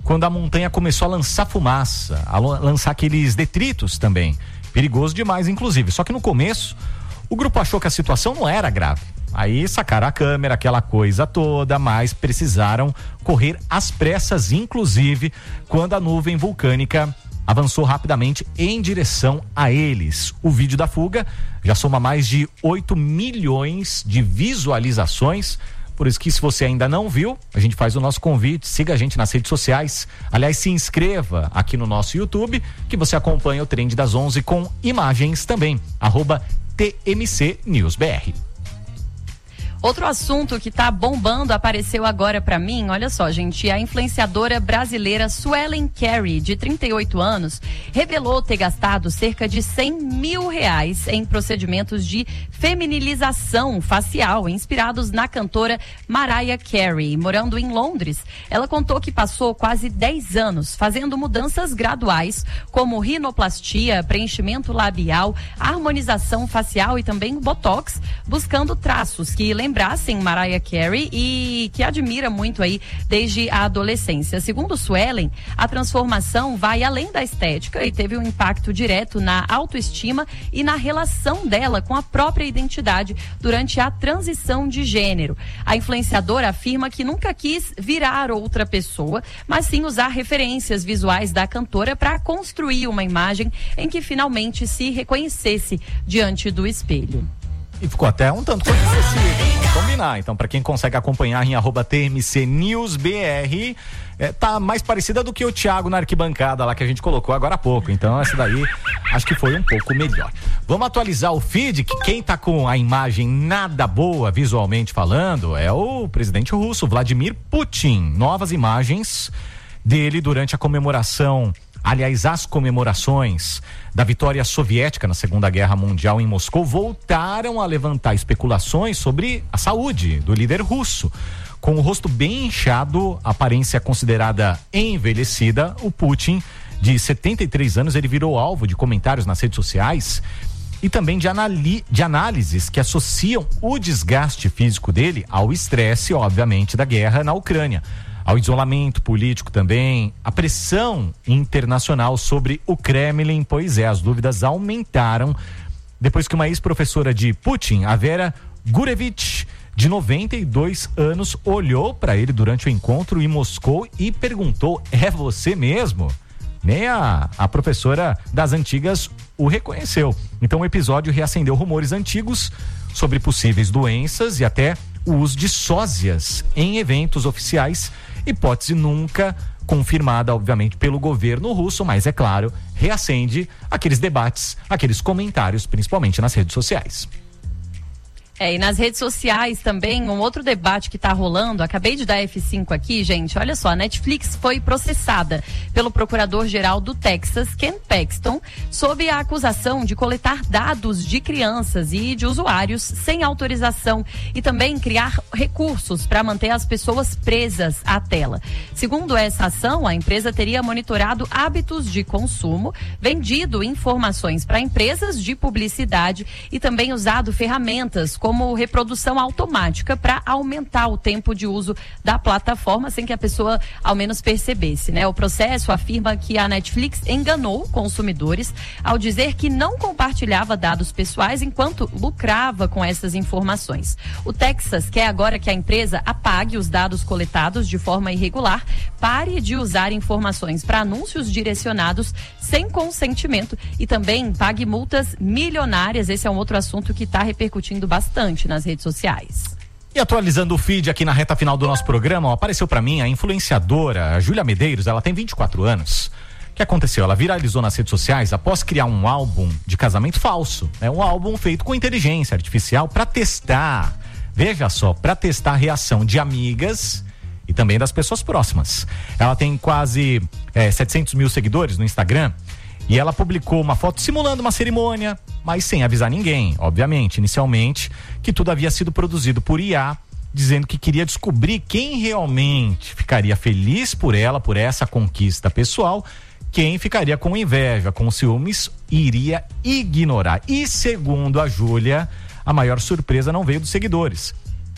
quando a montanha começou a lançar fumaça, a lançar aqueles detritos também. Perigoso demais, inclusive. Só que no começo, o grupo achou que a situação não era grave. Aí sacaram a câmera, aquela coisa toda, mas precisaram correr às pressas, inclusive quando a nuvem vulcânica avançou rapidamente em direção a eles. O vídeo da fuga já soma mais de 8 milhões de visualizações. Por isso que, se você ainda não viu, a gente faz o nosso convite, siga a gente nas redes sociais. Aliás, se inscreva aqui no nosso YouTube, que você acompanha o Trend das 11 com imagens também, @TMC News BR. Outro assunto que tá bombando apareceu agora pra mim, olha só, gente, a influenciadora brasileira Suelen Carey, de 38 anos, revelou ter gastado cerca de R$100 mil em procedimentos de feminilização facial, inspirados na cantora Mariah Carey. Morando em Londres, ela contou que passou quase 10 anos fazendo mudanças graduais, como rinoplastia, preenchimento labial, harmonização facial e também botox, buscando traços que lembrassem Mariah Carey e que admira muito aí desde a adolescência. Segundo Suelen, a transformação vai além da estética e teve um impacto direto na autoestima e na relação dela com a própria identidade durante a transição de gênero. A influenciadora afirma que nunca quis virar outra pessoa, mas sim usar referências visuais da cantora para construir uma imagem em que finalmente se reconhecesse diante do espelho. E ficou até um tanto conhecido, vamos combinar. Então, para quem consegue acompanhar em @TMC News BR, tá mais parecida do que o Thiago na arquibancada lá que a gente colocou agora há pouco. Então, essa daí acho que foi um pouco melhor. Vamos atualizar o feed, que quem tá com a imagem nada boa visualmente falando é o presidente russo, Vladimir Putin. Novas imagens dele durante a comemoração. Aliás, as comemorações da vitória soviética na Segunda Guerra Mundial em Moscou voltaram a levantar especulações sobre a saúde do líder russo. Com o rosto bem inchado, aparência considerada envelhecida, o Putin, de 73 anos, ele virou alvo de comentários nas redes sociais e também de análises que associam o desgaste físico dele ao estresse, obviamente, da guerra na Ucrânia, ao isolamento político também, a pressão internacional sobre o Kremlin. Pois é, as dúvidas aumentaram depois que uma ex-professora de Putin, a Vera Gurevich, de 92 anos, olhou para ele durante o encontro em Moscou e perguntou: é você mesmo? Nem a professora das antigas o reconheceu. Então o episódio reacendeu rumores antigos sobre possíveis doenças e até o uso de sósias em eventos oficiais, hipótese nunca confirmada, obviamente, pelo governo russo, mas, é claro, reacende aqueles debates, aqueles comentários, principalmente nas redes sociais. E nas redes sociais também, um outro debate que está rolando, acabei de dar F5 aqui, gente, olha só, a Netflix foi processada pelo procurador-geral do Texas, Ken Paxton, sob a acusação de coletar dados de crianças e de usuários sem autorização e também criar recursos para manter as pessoas presas à tela. Segundo essa ação, a empresa teria monitorado hábitos de consumo, vendido informações para empresas de publicidade e também usado ferramentas como reprodução automática para aumentar o tempo de uso da plataforma sem que a pessoa ao menos percebesse, né? O processo afirma que a Netflix enganou consumidores ao dizer que não compartilhava dados pessoais enquanto lucrava com essas informações. O Texas quer agora que a empresa apague os dados coletados de forma irregular, pare de usar informações para anúncios direcionados sem consentimento e também pague multas milionárias. Esse é um outro assunto que está repercutindo bastante nas redes sociais. E atualizando o feed aqui na reta final do nosso programa, apareceu para mim a influenciadora Júlia Medeiros. Ela tem 24 anos. O que aconteceu? Ela viralizou nas redes sociais após criar um álbum de casamento falso. É um álbum feito com inteligência artificial para testar, veja só, para testar a reação de amigas e também das pessoas próximas. Ela tem quase 700 mil seguidores no Instagram. E ela publicou uma foto simulando uma cerimônia, mas sem avisar ninguém, obviamente, inicialmente, que tudo havia sido produzido por IA, dizendo que queria descobrir quem realmente ficaria feliz por ela, por essa conquista pessoal, quem ficaria com inveja, com ciúmes, iria ignorar. E segundo a Júlia, a maior surpresa não veio dos seguidores,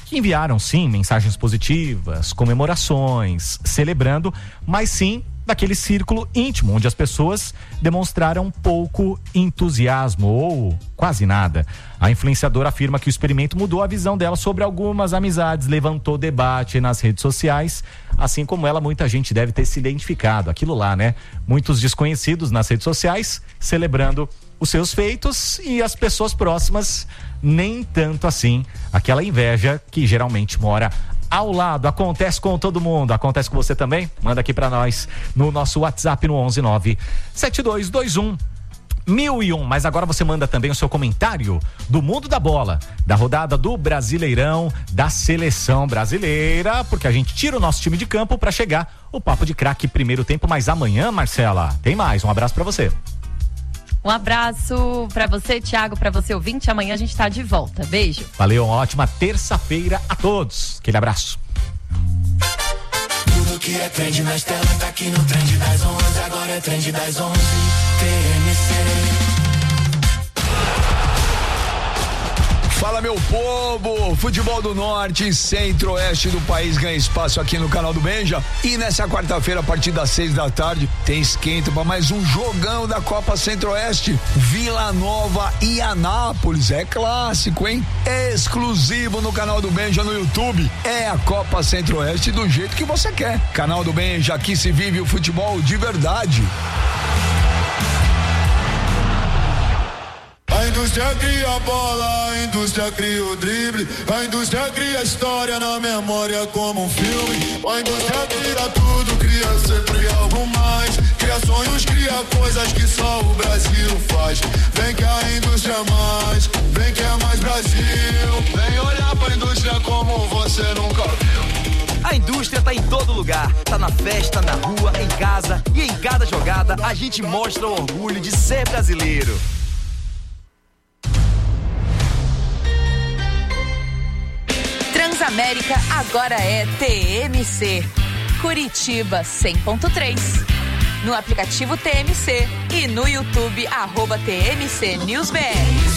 que enviaram sim mensagens positivas, comemorações, celebrando, mas sim daquele círculo íntimo, onde as pessoas demonstraram pouco entusiasmo ou quase nada. A influenciadora afirma que o experimento mudou a visão dela sobre algumas amizades, levantou debate nas redes sociais, assim como ela, muita gente deve ter se identificado. Aquilo lá, né? Muitos desconhecidos nas redes sociais celebrando os seus feitos e as pessoas próximas nem tanto assim. Aquela inveja que geralmente mora ao lado. Acontece com todo mundo. Acontece com você também? Manda aqui pra nós no nosso WhatsApp no 11972211001. Mas agora você manda também o seu comentário do mundo da bola, da rodada do Brasileirão, da seleção brasileira, porque a gente tira o nosso time de campo pra chegar o Papo de Craque primeiro tempo. Mas amanhã, Marcela, tem mais. Um abraço pra você. Um abraço pra você, Thiago, pra você ouvinte. Amanhã a gente tá de volta. Beijo. Valeu, uma ótima terça-feira a todos. Aquele abraço. Tudo que é trend nas telas tá aqui no Trend das 11. Agora é Trend das 11. TMC. Fala, meu povo! Futebol do Norte e Centro-Oeste do país ganha espaço aqui no canal do Benja. E nessa quarta-feira, a partir das 6 da tarde, tem esquenta para mais um jogão da Copa Centro-Oeste. Vila Nova e Anápolis. É clássico, hein? É exclusivo no canal do Benja no YouTube. É a Copa Centro-Oeste do jeito que você quer. Canal do Benja, aqui se vive o futebol de verdade. A indústria cria a bola, a indústria cria o drible, a indústria cria a história na memória como um filme. A indústria cria tudo, cria sempre algo mais. Cria sonhos, cria coisas que só o Brasil faz. Vem que a indústria é mais, vem que é mais Brasil. Vem olhar pra indústria como você nunca viu. A indústria tá em todo lugar, tá na festa, na rua, em casa e em cada jogada a gente mostra o orgulho de ser brasileiro. Transamérica agora é TMC. Curitiba 100.3. No aplicativo TMC e no YouTube @TMC News BR.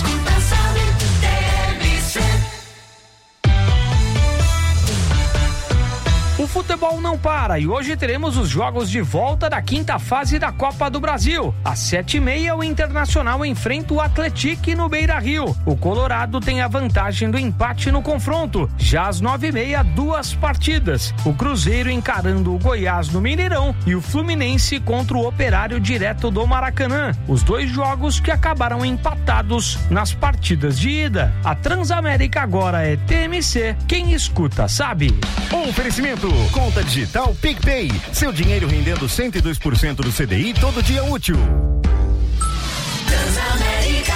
O futebol não para e hoje teremos os jogos de volta da quinta fase da Copa do Brasil. Às 7h30, o Internacional enfrenta o Atlético no Beira-Rio. O Colorado tem a vantagem do empate no confronto. Já às 9h30, duas partidas. O Cruzeiro encarando o Goiás no Mineirão e o Fluminense contra o Operário direto do Maracanã. Os dois jogos que acabaram empatados nas partidas de ida. A Transamérica agora é TMC. Quem escuta sabe. Oferecimento Conta Digital PicPay. Seu dinheiro rendendo 102% do CDI todo dia útil. Transamérica,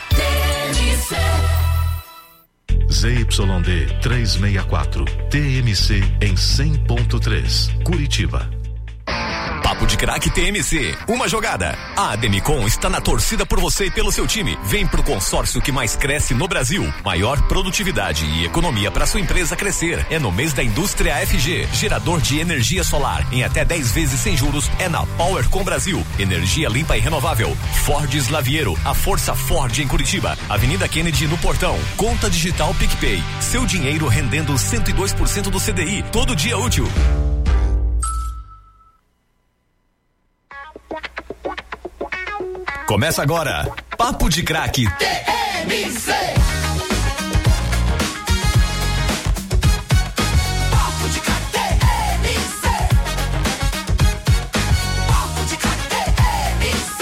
ZYD 364, TMC em 100.3, Curitiba. Papo de Craque TMC, uma jogada. A Ademicon está na torcida por você e pelo seu time. Vem pro consórcio que mais cresce no Brasil. Maior produtividade e economia para sua empresa crescer. É no mês da indústria FG. Gerador de energia solar em até 10 vezes sem juros é na Power com Brasil. Energia limpa e renovável. Ford Slaviero, a força Ford em Curitiba. Avenida Kennedy no Portão. Conta digital PicPay. Seu dinheiro rendendo 102% do CDI todo dia útil. Começa agora, Papo de Craque TMC. Papo de Craque TMC. Papo de Craque TMC.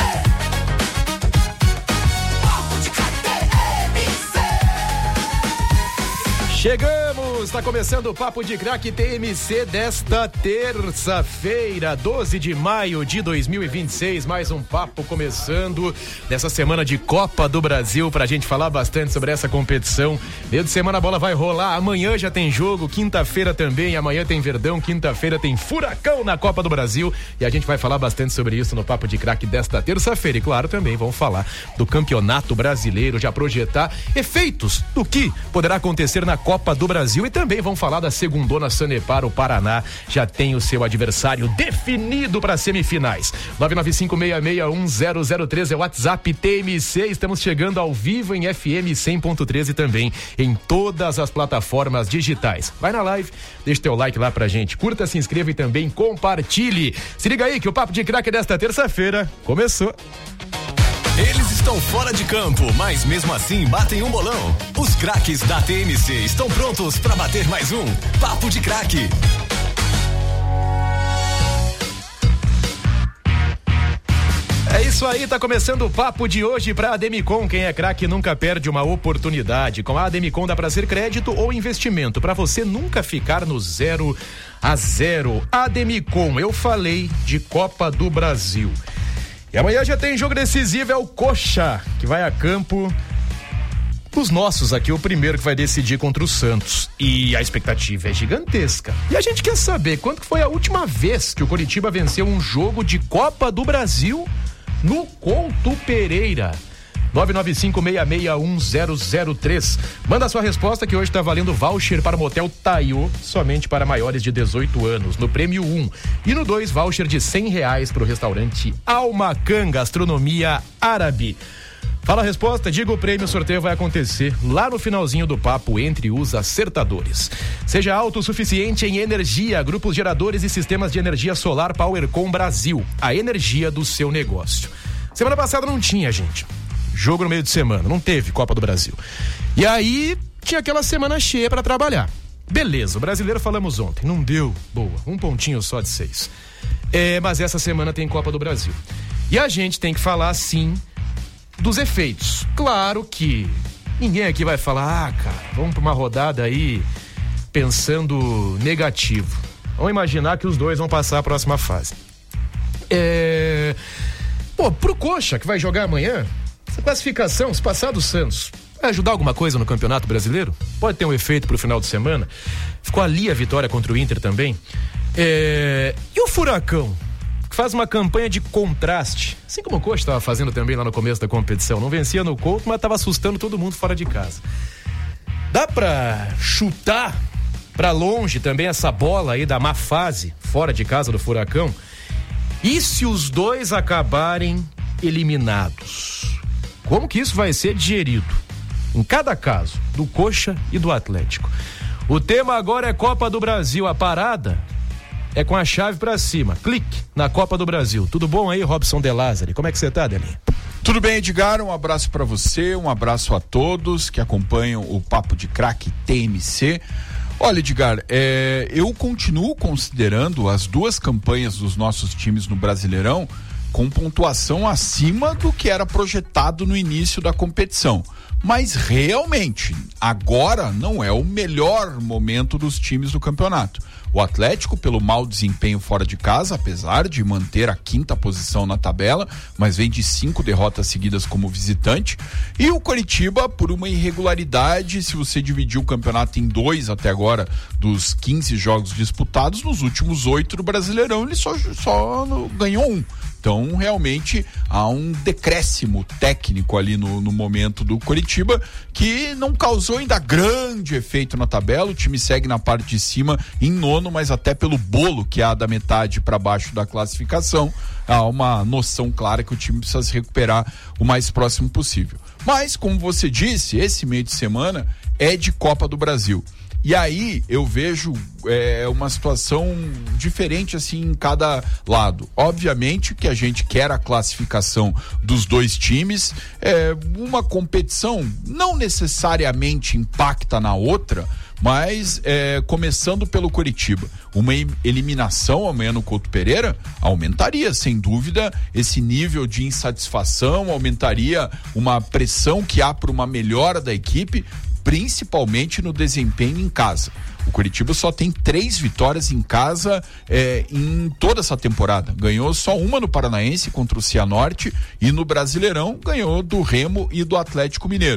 Papo de Craque TMC. Chegamos, está começando o Papo de Craque TMC desta terça-feira, 12 de maio de 2026, mais um papo começando nessa semana de Copa do Brasil pra gente falar bastante sobre essa competição. Meio de semana a bola vai rolar, amanhã já tem jogo, quinta-feira também, amanhã tem Verdão, quinta-feira tem Furacão na Copa do Brasil e a gente vai falar bastante sobre isso no Papo de Craque desta terça-feira e claro, também vamos falar do Campeonato Brasileiro, já projetar efeitos do que poderá acontecer na Copa do Brasil e também vamos falar da segundona Sanepar. O Paraná já tem o seu adversário definido para semifinais. 995661003 é o WhatsApp TMC. Estamos chegando ao vivo em FM 100.13 e também em todas as plataformas digitais. Vai na live, deixa teu like lá pra gente. Curta, se inscreva e também compartilhe. Se liga aí que o Papo de Craque desta terça-feira começou. Eles estão fora de campo, mas mesmo assim batem um bolão. Os craques da TMC estão prontos para bater mais um Papo de Craque. É isso aí, tá começando o papo de hoje pra Ademicon. Quem é craque nunca perde uma oportunidade. Com a Ademicon dá pra ser crédito ou investimento, pra você nunca ficar no 0 a 0. Ademicon, eu falei de Copa do Brasil. E amanhã já tem jogo decisivo, é o Coxa, que vai a campo dos nossos aqui, o primeiro que vai decidir contra o Santos. E a expectativa é gigantesca. E a gente quer saber quando que foi a última vez que o Coritiba venceu um jogo de Copa do Brasil no Couto Pereira. 995661003. Manda sua resposta que hoje tá valendo voucher para o Motel Taiô, somente para maiores de 18 anos, no prêmio 1. E no 2, voucher de R$100 para o restaurante Almacan Gastronomia Árabe. Fala a resposta, diga o prêmio, o sorteio vai acontecer lá no finalzinho do papo entre os acertadores. Seja autossuficiente em energia, grupos geradores e sistemas de energia solar PowerCom Brasil, a energia do seu negócio. Semana passada não tinha, gente, jogo no meio de semana, não teve Copa do Brasil. E aí tinha aquela semana cheia para trabalhar. Beleza, o brasileiro falamos ontem, não deu, boa, um pontinho só de 6. Mas essa semana tem Copa do Brasil. E a gente tem que falar sim dos efeitos. Claro que ninguém aqui vai falar, cara, vamos pra uma rodada aí pensando negativo. Vamos imaginar que os dois vão passar a próxima fase. Pro Coxa, que vai jogar amanhã, essa classificação, se passar do Santos, vai ajudar alguma coisa no Campeonato Brasileiro? Pode ter um efeito pro final de semana. Ficou ali a vitória contra o Inter também. E o Furacão, que faz uma campanha de contraste, assim como o Coxa estava fazendo também lá no começo da competição. Não vencia no Couto, mas estava assustando todo mundo fora de casa. Dá pra chutar pra longe também essa bola aí da má fase fora de casa do Furacão? E se os dois acabarem eliminados? Como que isso vai ser digerido? Em cada caso, do Coxa e do Atlético. O tema agora é Copa do Brasil. A parada é com a chave pra cima. Clique na Copa do Brasil. Tudo bom aí, Robson De Lázari? Como é que você tá, Delinha? Tudo bem, Edgar? Um abraço pra você, um abraço a todos que acompanham o Papo de Craque TMC. Olha, Edgar, eu continuo considerando as duas campanhas dos nossos times no Brasileirão com pontuação acima do que era projetado no início da competição. Mas realmente, agora não é o melhor momento dos times do campeonato. O Atlético, pelo mau desempenho fora de casa, apesar de manter a 5ª posição na tabela, mas vem de 5 derrotas seguidas como visitante. E o Coritiba, por uma irregularidade, se você dividir o campeonato em 2 até agora, dos 15 jogos disputados, nos últimos 8 do Brasileirão, ele só ganhou 1. Então, realmente, há um decréscimo técnico ali no momento do Coritiba, que não causou ainda grande efeito na tabela. O time segue na parte de cima em 9º, mas até pelo bolo que há da metade para baixo da classificação, há uma noção clara que o time precisa se recuperar o mais próximo possível. Mas, como você disse, esse meio de semana é de Copa do Brasil. E aí eu vejo uma situação diferente assim em cada lado. Obviamente que a gente quer a classificação dos dois times. Uma competição não necessariamente impacta na outra, mas começando pelo Coritiba, uma eliminação amanhã no Couto Pereira aumentaria sem dúvida esse nível de insatisfação, aumentaria uma pressão que há por uma melhora da equipe, principalmente no desempenho em casa. O Coritiba só tem 3 vitórias em casa em toda essa temporada. Ganhou só uma no Paranaense contra o Cianorte e no Brasileirão ganhou do Remo e do Atlético Mineiro.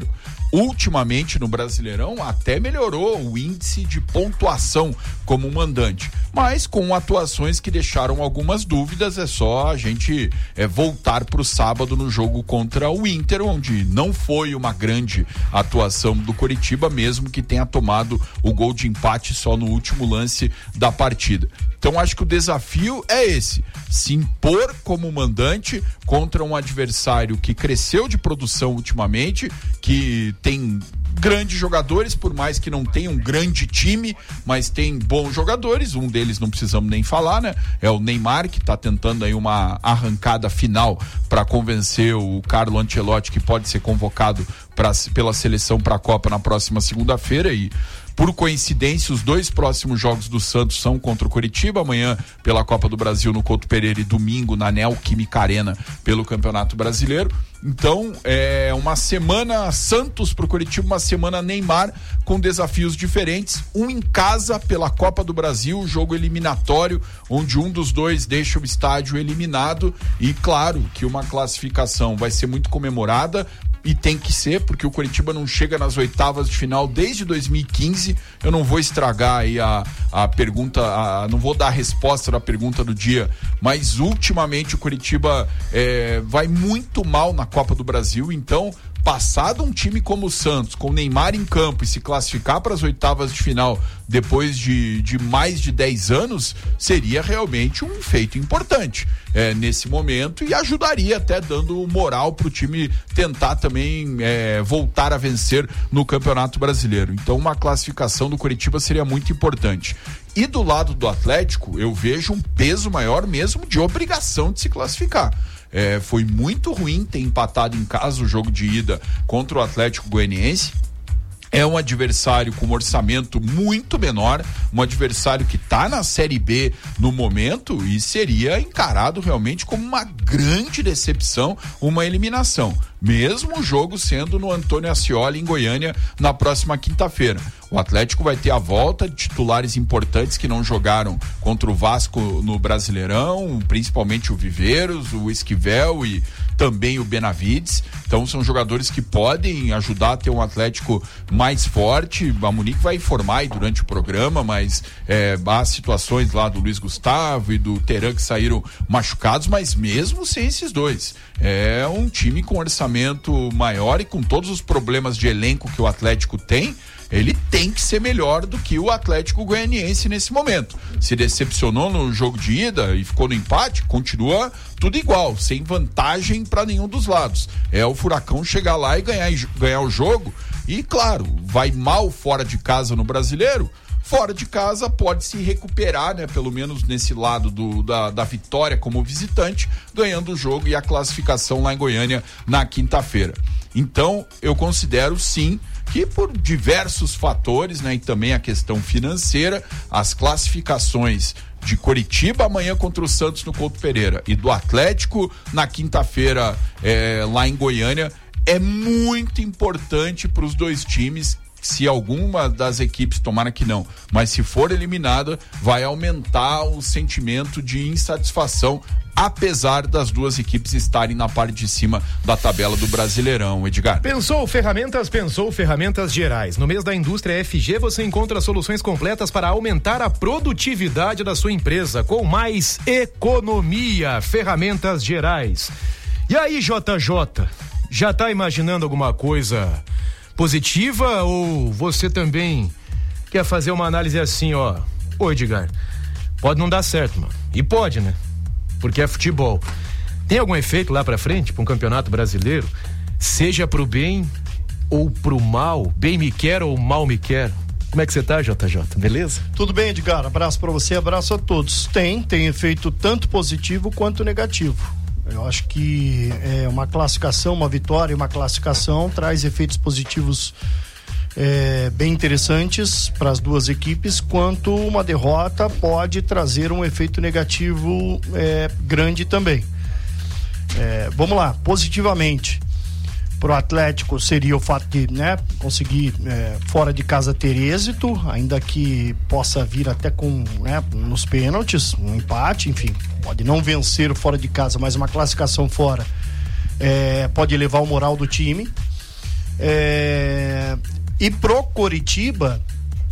ultimamente no Brasileirão até melhorou o índice de pontuação como mandante, mas com atuações que deixaram algumas dúvidas. É só a gente voltar para o sábado no jogo contra o Inter, onde não foi uma grande atuação do Coritiba, mesmo que tenha tomado o gol de empate só no último lance da partida. Então acho que o desafio é esse, se impor como mandante contra um adversário que cresceu de produção ultimamente, que tem grandes jogadores, por mais que não tenha um grande time, mas tem bons jogadores. Um deles não precisamos nem falar, né? É o Neymar, que está tentando aí uma arrancada final para convencer o Carlo Ancelotti que pode ser convocado pela seleção para a Copa na próxima segunda-feira. E por coincidência, os 2 próximos jogos do Santos são contra o Coritiba, amanhã pela Copa do Brasil no Couto Pereira e domingo na Neoquímica Arena pelo Campeonato Brasileiro. Então, é uma semana Santos pro Coritiba, uma semana Neymar, com desafios diferentes. Um em casa pela Copa do Brasil, jogo eliminatório, onde um dos dois deixa o estádio eliminado. E claro que uma classificação vai ser muito comemorada, e tem que ser, porque o Coritiba não chega nas oitavas de final desde 2015. Eu não vou estragar aí a pergunta, não vou dar a resposta da pergunta do dia, mas ultimamente o Coritiba vai muito mal na Copa do Brasil. Então, passado um time como o Santos, com o Neymar em campo, e se classificar para as oitavas de final depois de mais de 10 anos, seria realmente um feito importante nesse momento, e ajudaria até dando moral para o time tentar também voltar a vencer no Campeonato Brasileiro. Então uma classificação do Coritiba seria muito importante. E do lado do Atlético, eu vejo um peso maior mesmo de obrigação de se classificar. Foi muito ruim ter empatado em casa o jogo de ida contra o Atlético Goianiense. É um adversário com um orçamento muito menor, um adversário que está na Série B no momento, e seria encarado realmente como uma grande decepção, uma eliminação, mesmo o jogo sendo no Antônio Ascioli em Goiânia na próxima quinta-feira. O Atlético vai ter a volta de titulares importantes que não jogaram contra o Vasco no Brasileirão, principalmente o Viveiros, o Esquivel e também o Benavides. Então são jogadores que podem ajudar a ter um Atlético mais forte. A Monique vai informar aí durante o programa, mas há situações lá do Luiz Gustavo e do Teran que saíram machucados, mas mesmo sem esses dois, é um time com orçamento maior e com todos os problemas de elenco que o Atlético tem. Ele tem que ser melhor do que o Atlético Goianiense nesse momento. Se decepcionou no jogo de ida e ficou no empate, continua tudo igual, sem vantagem para nenhum dos lados. É o Furacão chegar lá e ganhar o jogo. E claro, vai mal fora de casa no Brasileiro. Fora de casa pode se recuperar, né? Pelo menos nesse lado da vitória como visitante, ganhando o jogo e a classificação lá em Goiânia na quinta-feira. Então, eu considero sim que por diversos fatores, né, e também a questão financeira, as classificações de Coritiba amanhã contra o Santos no Couto Pereira e do Atlético na quinta-feira lá em Goiânia é muito importante para os dois times. Se alguma das equipes, tomara que não, mas se for eliminada, vai aumentar o sentimento de insatisfação, apesar das duas equipes estarem na parte de cima da tabela do Brasileirão. Edgar. Pensou Ferramentas Gerais. No mês da indústria FG você encontra soluções completas para aumentar a produtividade da sua empresa com mais economia. Ferramentas Gerais. E aí, JJ, já tá imaginando alguma coisa positiva ou você também quer fazer uma análise assim, ó? Ô, Edgar, pode não dar certo, mano. E pode, né? Porque é futebol. Tem algum efeito lá pra frente, pra um campeonato brasileiro? Seja pro bem ou pro mal? Bem me quer ou mal me quer? Como é que você tá, JJ? Beleza? Tudo bem, Edgar. Abraço pra você, abraço a todos. Tem efeito tanto positivo quanto negativo. Eu acho que uma classificação, uma vitória e uma classificação traz efeitos positivos bem interessantes para as duas equipes, quanto uma derrota pode trazer um efeito negativo grande também. Vamos lá, positivamente para o Atlético seria o fato de, né, conseguir fora de casa ter êxito, ainda que possa vir até com, né, nos pênaltis, um empate, enfim, pode não vencer fora de casa, mas uma classificação fora pode elevar o moral do time. E pro Coritiba,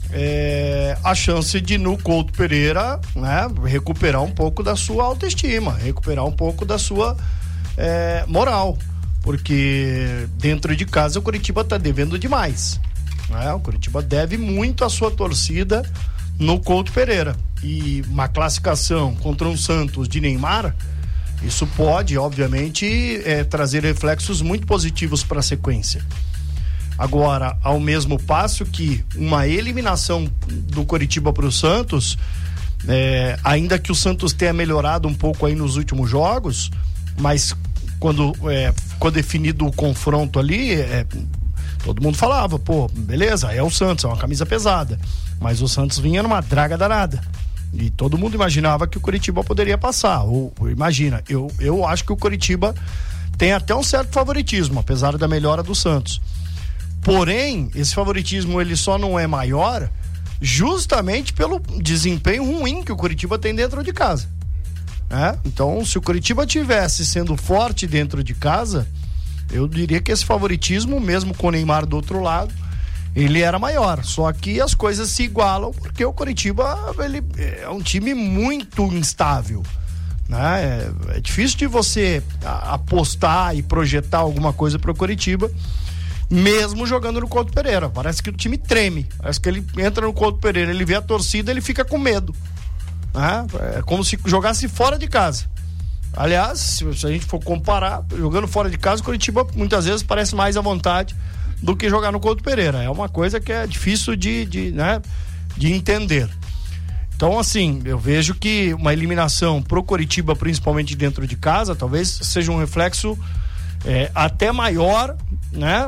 a chance de no Couto Pereira, né, recuperar um pouco da sua autoestima, recuperar um pouco da sua moral, porque dentro de casa o Coritiba tá devendo demais, né? O Coritiba deve muito à sua torcida no Couto Pereira, e uma classificação contra um Santos de Neymar, isso pode obviamente trazer reflexos muito positivos para a sequência. Agora, ao mesmo passo que uma eliminação do Coritiba para o Santos, ainda que o Santos tenha melhorado um pouco aí nos últimos jogos, mas quando ficou definido o confronto ali, todo mundo falava, pô, beleza, é o Santos, é uma camisa pesada, mas o Santos vinha numa draga danada e todo mundo imaginava que o Coritiba poderia passar, ou imagina, eu acho que o Coritiba tem até um certo favoritismo, apesar da melhora do Santos. Porém, esse favoritismo ele só não é maior justamente pelo desempenho ruim que o Coritiba tem dentro de casa. Então, se o Coritiba tivesse sendo forte dentro de casa, eu diria que esse favoritismo, mesmo com o Neymar do outro lado, ele era maior. Só que as coisas se igualam porque o Coritiba ele é um time muito instável, né? É difícil de você apostar e projetar alguma coisa para o Coritiba, mesmo jogando no Couto Pereira. Parece que o time treme, parece que ele entra no Couto Pereira, ele vê a torcida, ele fica com medo, né? É como se jogasse fora de casa. Aliás, se a gente for comparar, jogando fora de casa, o Coritiba muitas vezes parece mais à vontade do que jogar no Couto Pereira. É uma coisa que é difícil de entender. Então, assim, eu vejo que uma eliminação pro Coritiba, principalmente dentro de casa, talvez seja um reflexo até maior, né?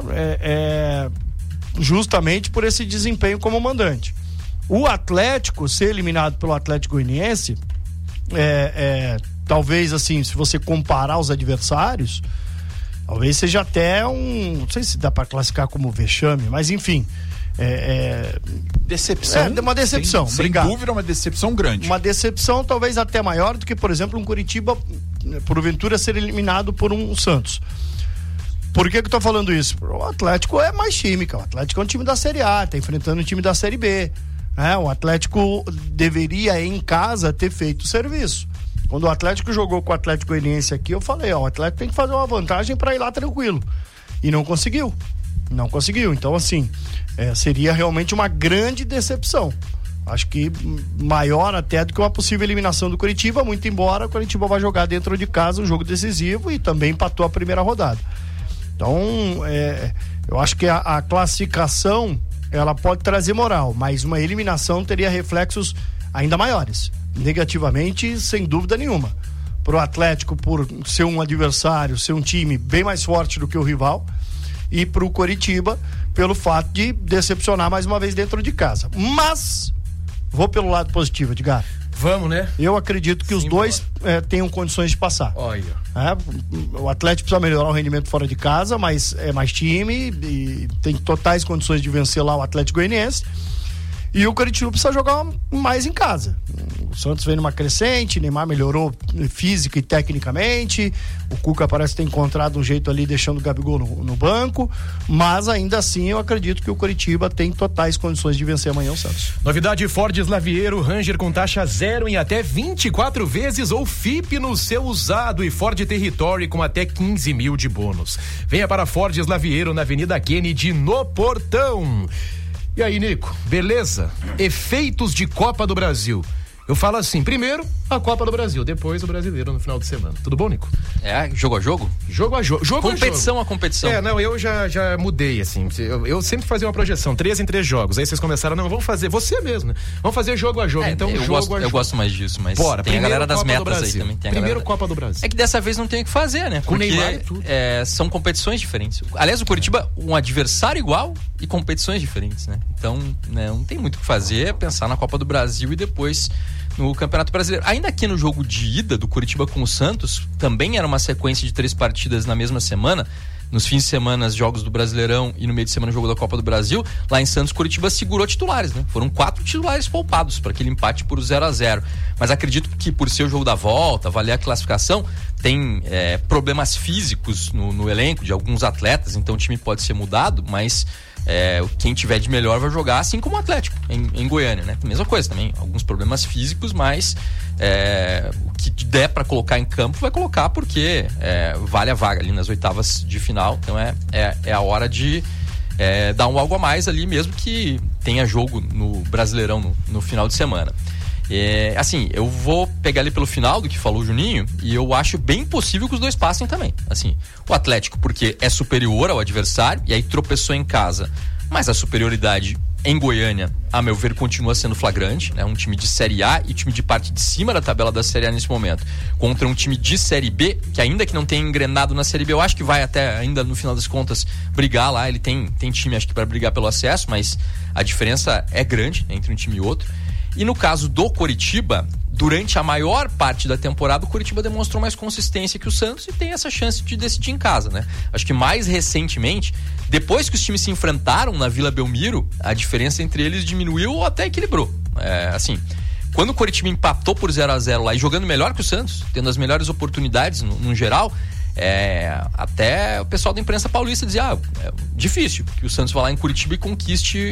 Justamente por esse desempenho como mandante. O Atlético ser eliminado pelo Atlético Goianiense, talvez assim, se você comparar os adversários, talvez seja até não sei se dá para classificar como vexame, mas enfim, decepção. Uma decepção, sem dúvida, uma decepção grande. Uma decepção talvez até maior do que, por exemplo, um Coritiba porventura ser eliminado por um Santos. Por que eu tô falando isso? O Atlético é mais time, cara. O Atlético é um time da Série A, tá enfrentando um time da Série B. O Atlético deveria, em casa, ter feito o serviço. Quando o Atlético jogou com o Atlético Goianiense aqui, eu falei, o Atlético tem que fazer uma vantagem para ir lá tranquilo. E não conseguiu. Não conseguiu. Então, assim, seria realmente uma grande decepção. Acho que maior até do que uma possível eliminação do Coritiba, muito embora o Coritiba vai jogar dentro de casa um jogo decisivo e também empatou a primeira rodada. Então, eu acho que a classificação, ela pode trazer moral, mas uma eliminação teria reflexos ainda maiores, negativamente, sem dúvida nenhuma. Pro Atlético, por ser um adversário, ser um time bem mais forte do que o rival, e pro Coritiba, pelo fato de decepcionar mais uma vez dentro de casa. Mas, vou pelo lado positivo, Edgar. Vamos, né? Eu acredito que os dois tenham condições de passar. Olha. O Atlético precisa melhorar o rendimento fora de casa, mas é mais time e tem totais condições de vencer lá o Atlético Goianiense. E o Coritiba precisa jogar mais em casa. O Santos vem numa crescente, Neymar melhorou física e tecnicamente, o Cuca parece ter encontrado um jeito ali deixando o Gabigol no banco, mas ainda assim eu acredito que o Coritiba tem totais condições de vencer amanhã o Santos. Novidade: Ford Slaviero Ranger com taxa zero em até 24 vezes ou FIP no seu usado, e Ford Territory com até 15 mil de bônus. Venha para Ford Slaviero na Avenida Kennedy, no Portão. E aí, Nico, beleza? Efeitos de Copa do Brasil. Eu falo assim, primeiro a Copa do Brasil, depois o Brasileiro no final de semana. Tudo bom, Nico? Jogo a jogo? Jogo a jogo. Competição a competição. Não, eu já mudei, assim. Eu sempre fazia uma projeção, 3 em 3 jogos. Aí vocês começaram, vamos fazer, você mesmo, né? Vamos fazer jogo a jogo. Então, eu gosto mais disso, mas bora, tem a galera das Copa metas aí também. Primeiro Copa do Brasil. É que dessa vez não tem o que fazer, né? Com Neymar e tudo. São competições diferentes. Aliás, o Coritiba, um adversário igual e competições diferentes, né? Então, né, não tem muito o que fazer, é pensar na Copa do Brasil e depois no Campeonato Brasileiro. Ainda aqui no jogo de ida do Coritiba com o Santos, também era uma sequência de 3 partidas na mesma semana, nos fins de semana jogos do Brasileirão e no meio de semana jogo da Copa do Brasil, lá em Santos, Curitiba segurou titulares, né? Foram 4 titulares poupados para aquele empate por 0-0. Mas acredito que por ser o jogo da volta, valer a classificação, tem problemas físicos no elenco de alguns atletas, então o time pode ser mudado, mas quem tiver de melhor vai jogar, assim como o Atlético em Goiânia, né? Mesma coisa também, alguns problemas físicos, mas o que der para colocar em campo vai colocar, porque vale a vaga ali nas oitavas de final. Então é a hora de dar algo a mais ali, mesmo que tenha jogo no Brasileirão no final de semana. Assim, eu vou pegar ali pelo final do que falou o Juninho, e eu acho bem possível que os dois passem também. Assim, o Atlético porque é superior ao adversário e aí tropeçou em casa, mas a superioridade em Goiânia, a meu ver, continua sendo flagrante, né? Um time de Série A e time de parte de cima da tabela da Série A nesse momento, contra um time de Série B, que ainda que não tenha engrenado na Série B, eu acho que vai até ainda no final das contas brigar lá. Ele tem time, acho que, para brigar pelo acesso, mas a diferença é grande entre um time e outro. E no caso do Coritiba, durante a maior parte da temporada, o Coritiba demonstrou mais consistência que o Santos e tem essa chance de decidir em casa, né? Acho que mais recentemente, depois que os times se enfrentaram na Vila Belmiro, a diferença entre eles diminuiu ou até equilibrou. Assim, quando o Coritiba empatou por 0-0 lá e jogando melhor que o Santos, tendo as melhores oportunidades no geral, até o pessoal da imprensa paulista dizia, é difícil que o Santos vá lá em Curitiba e conquiste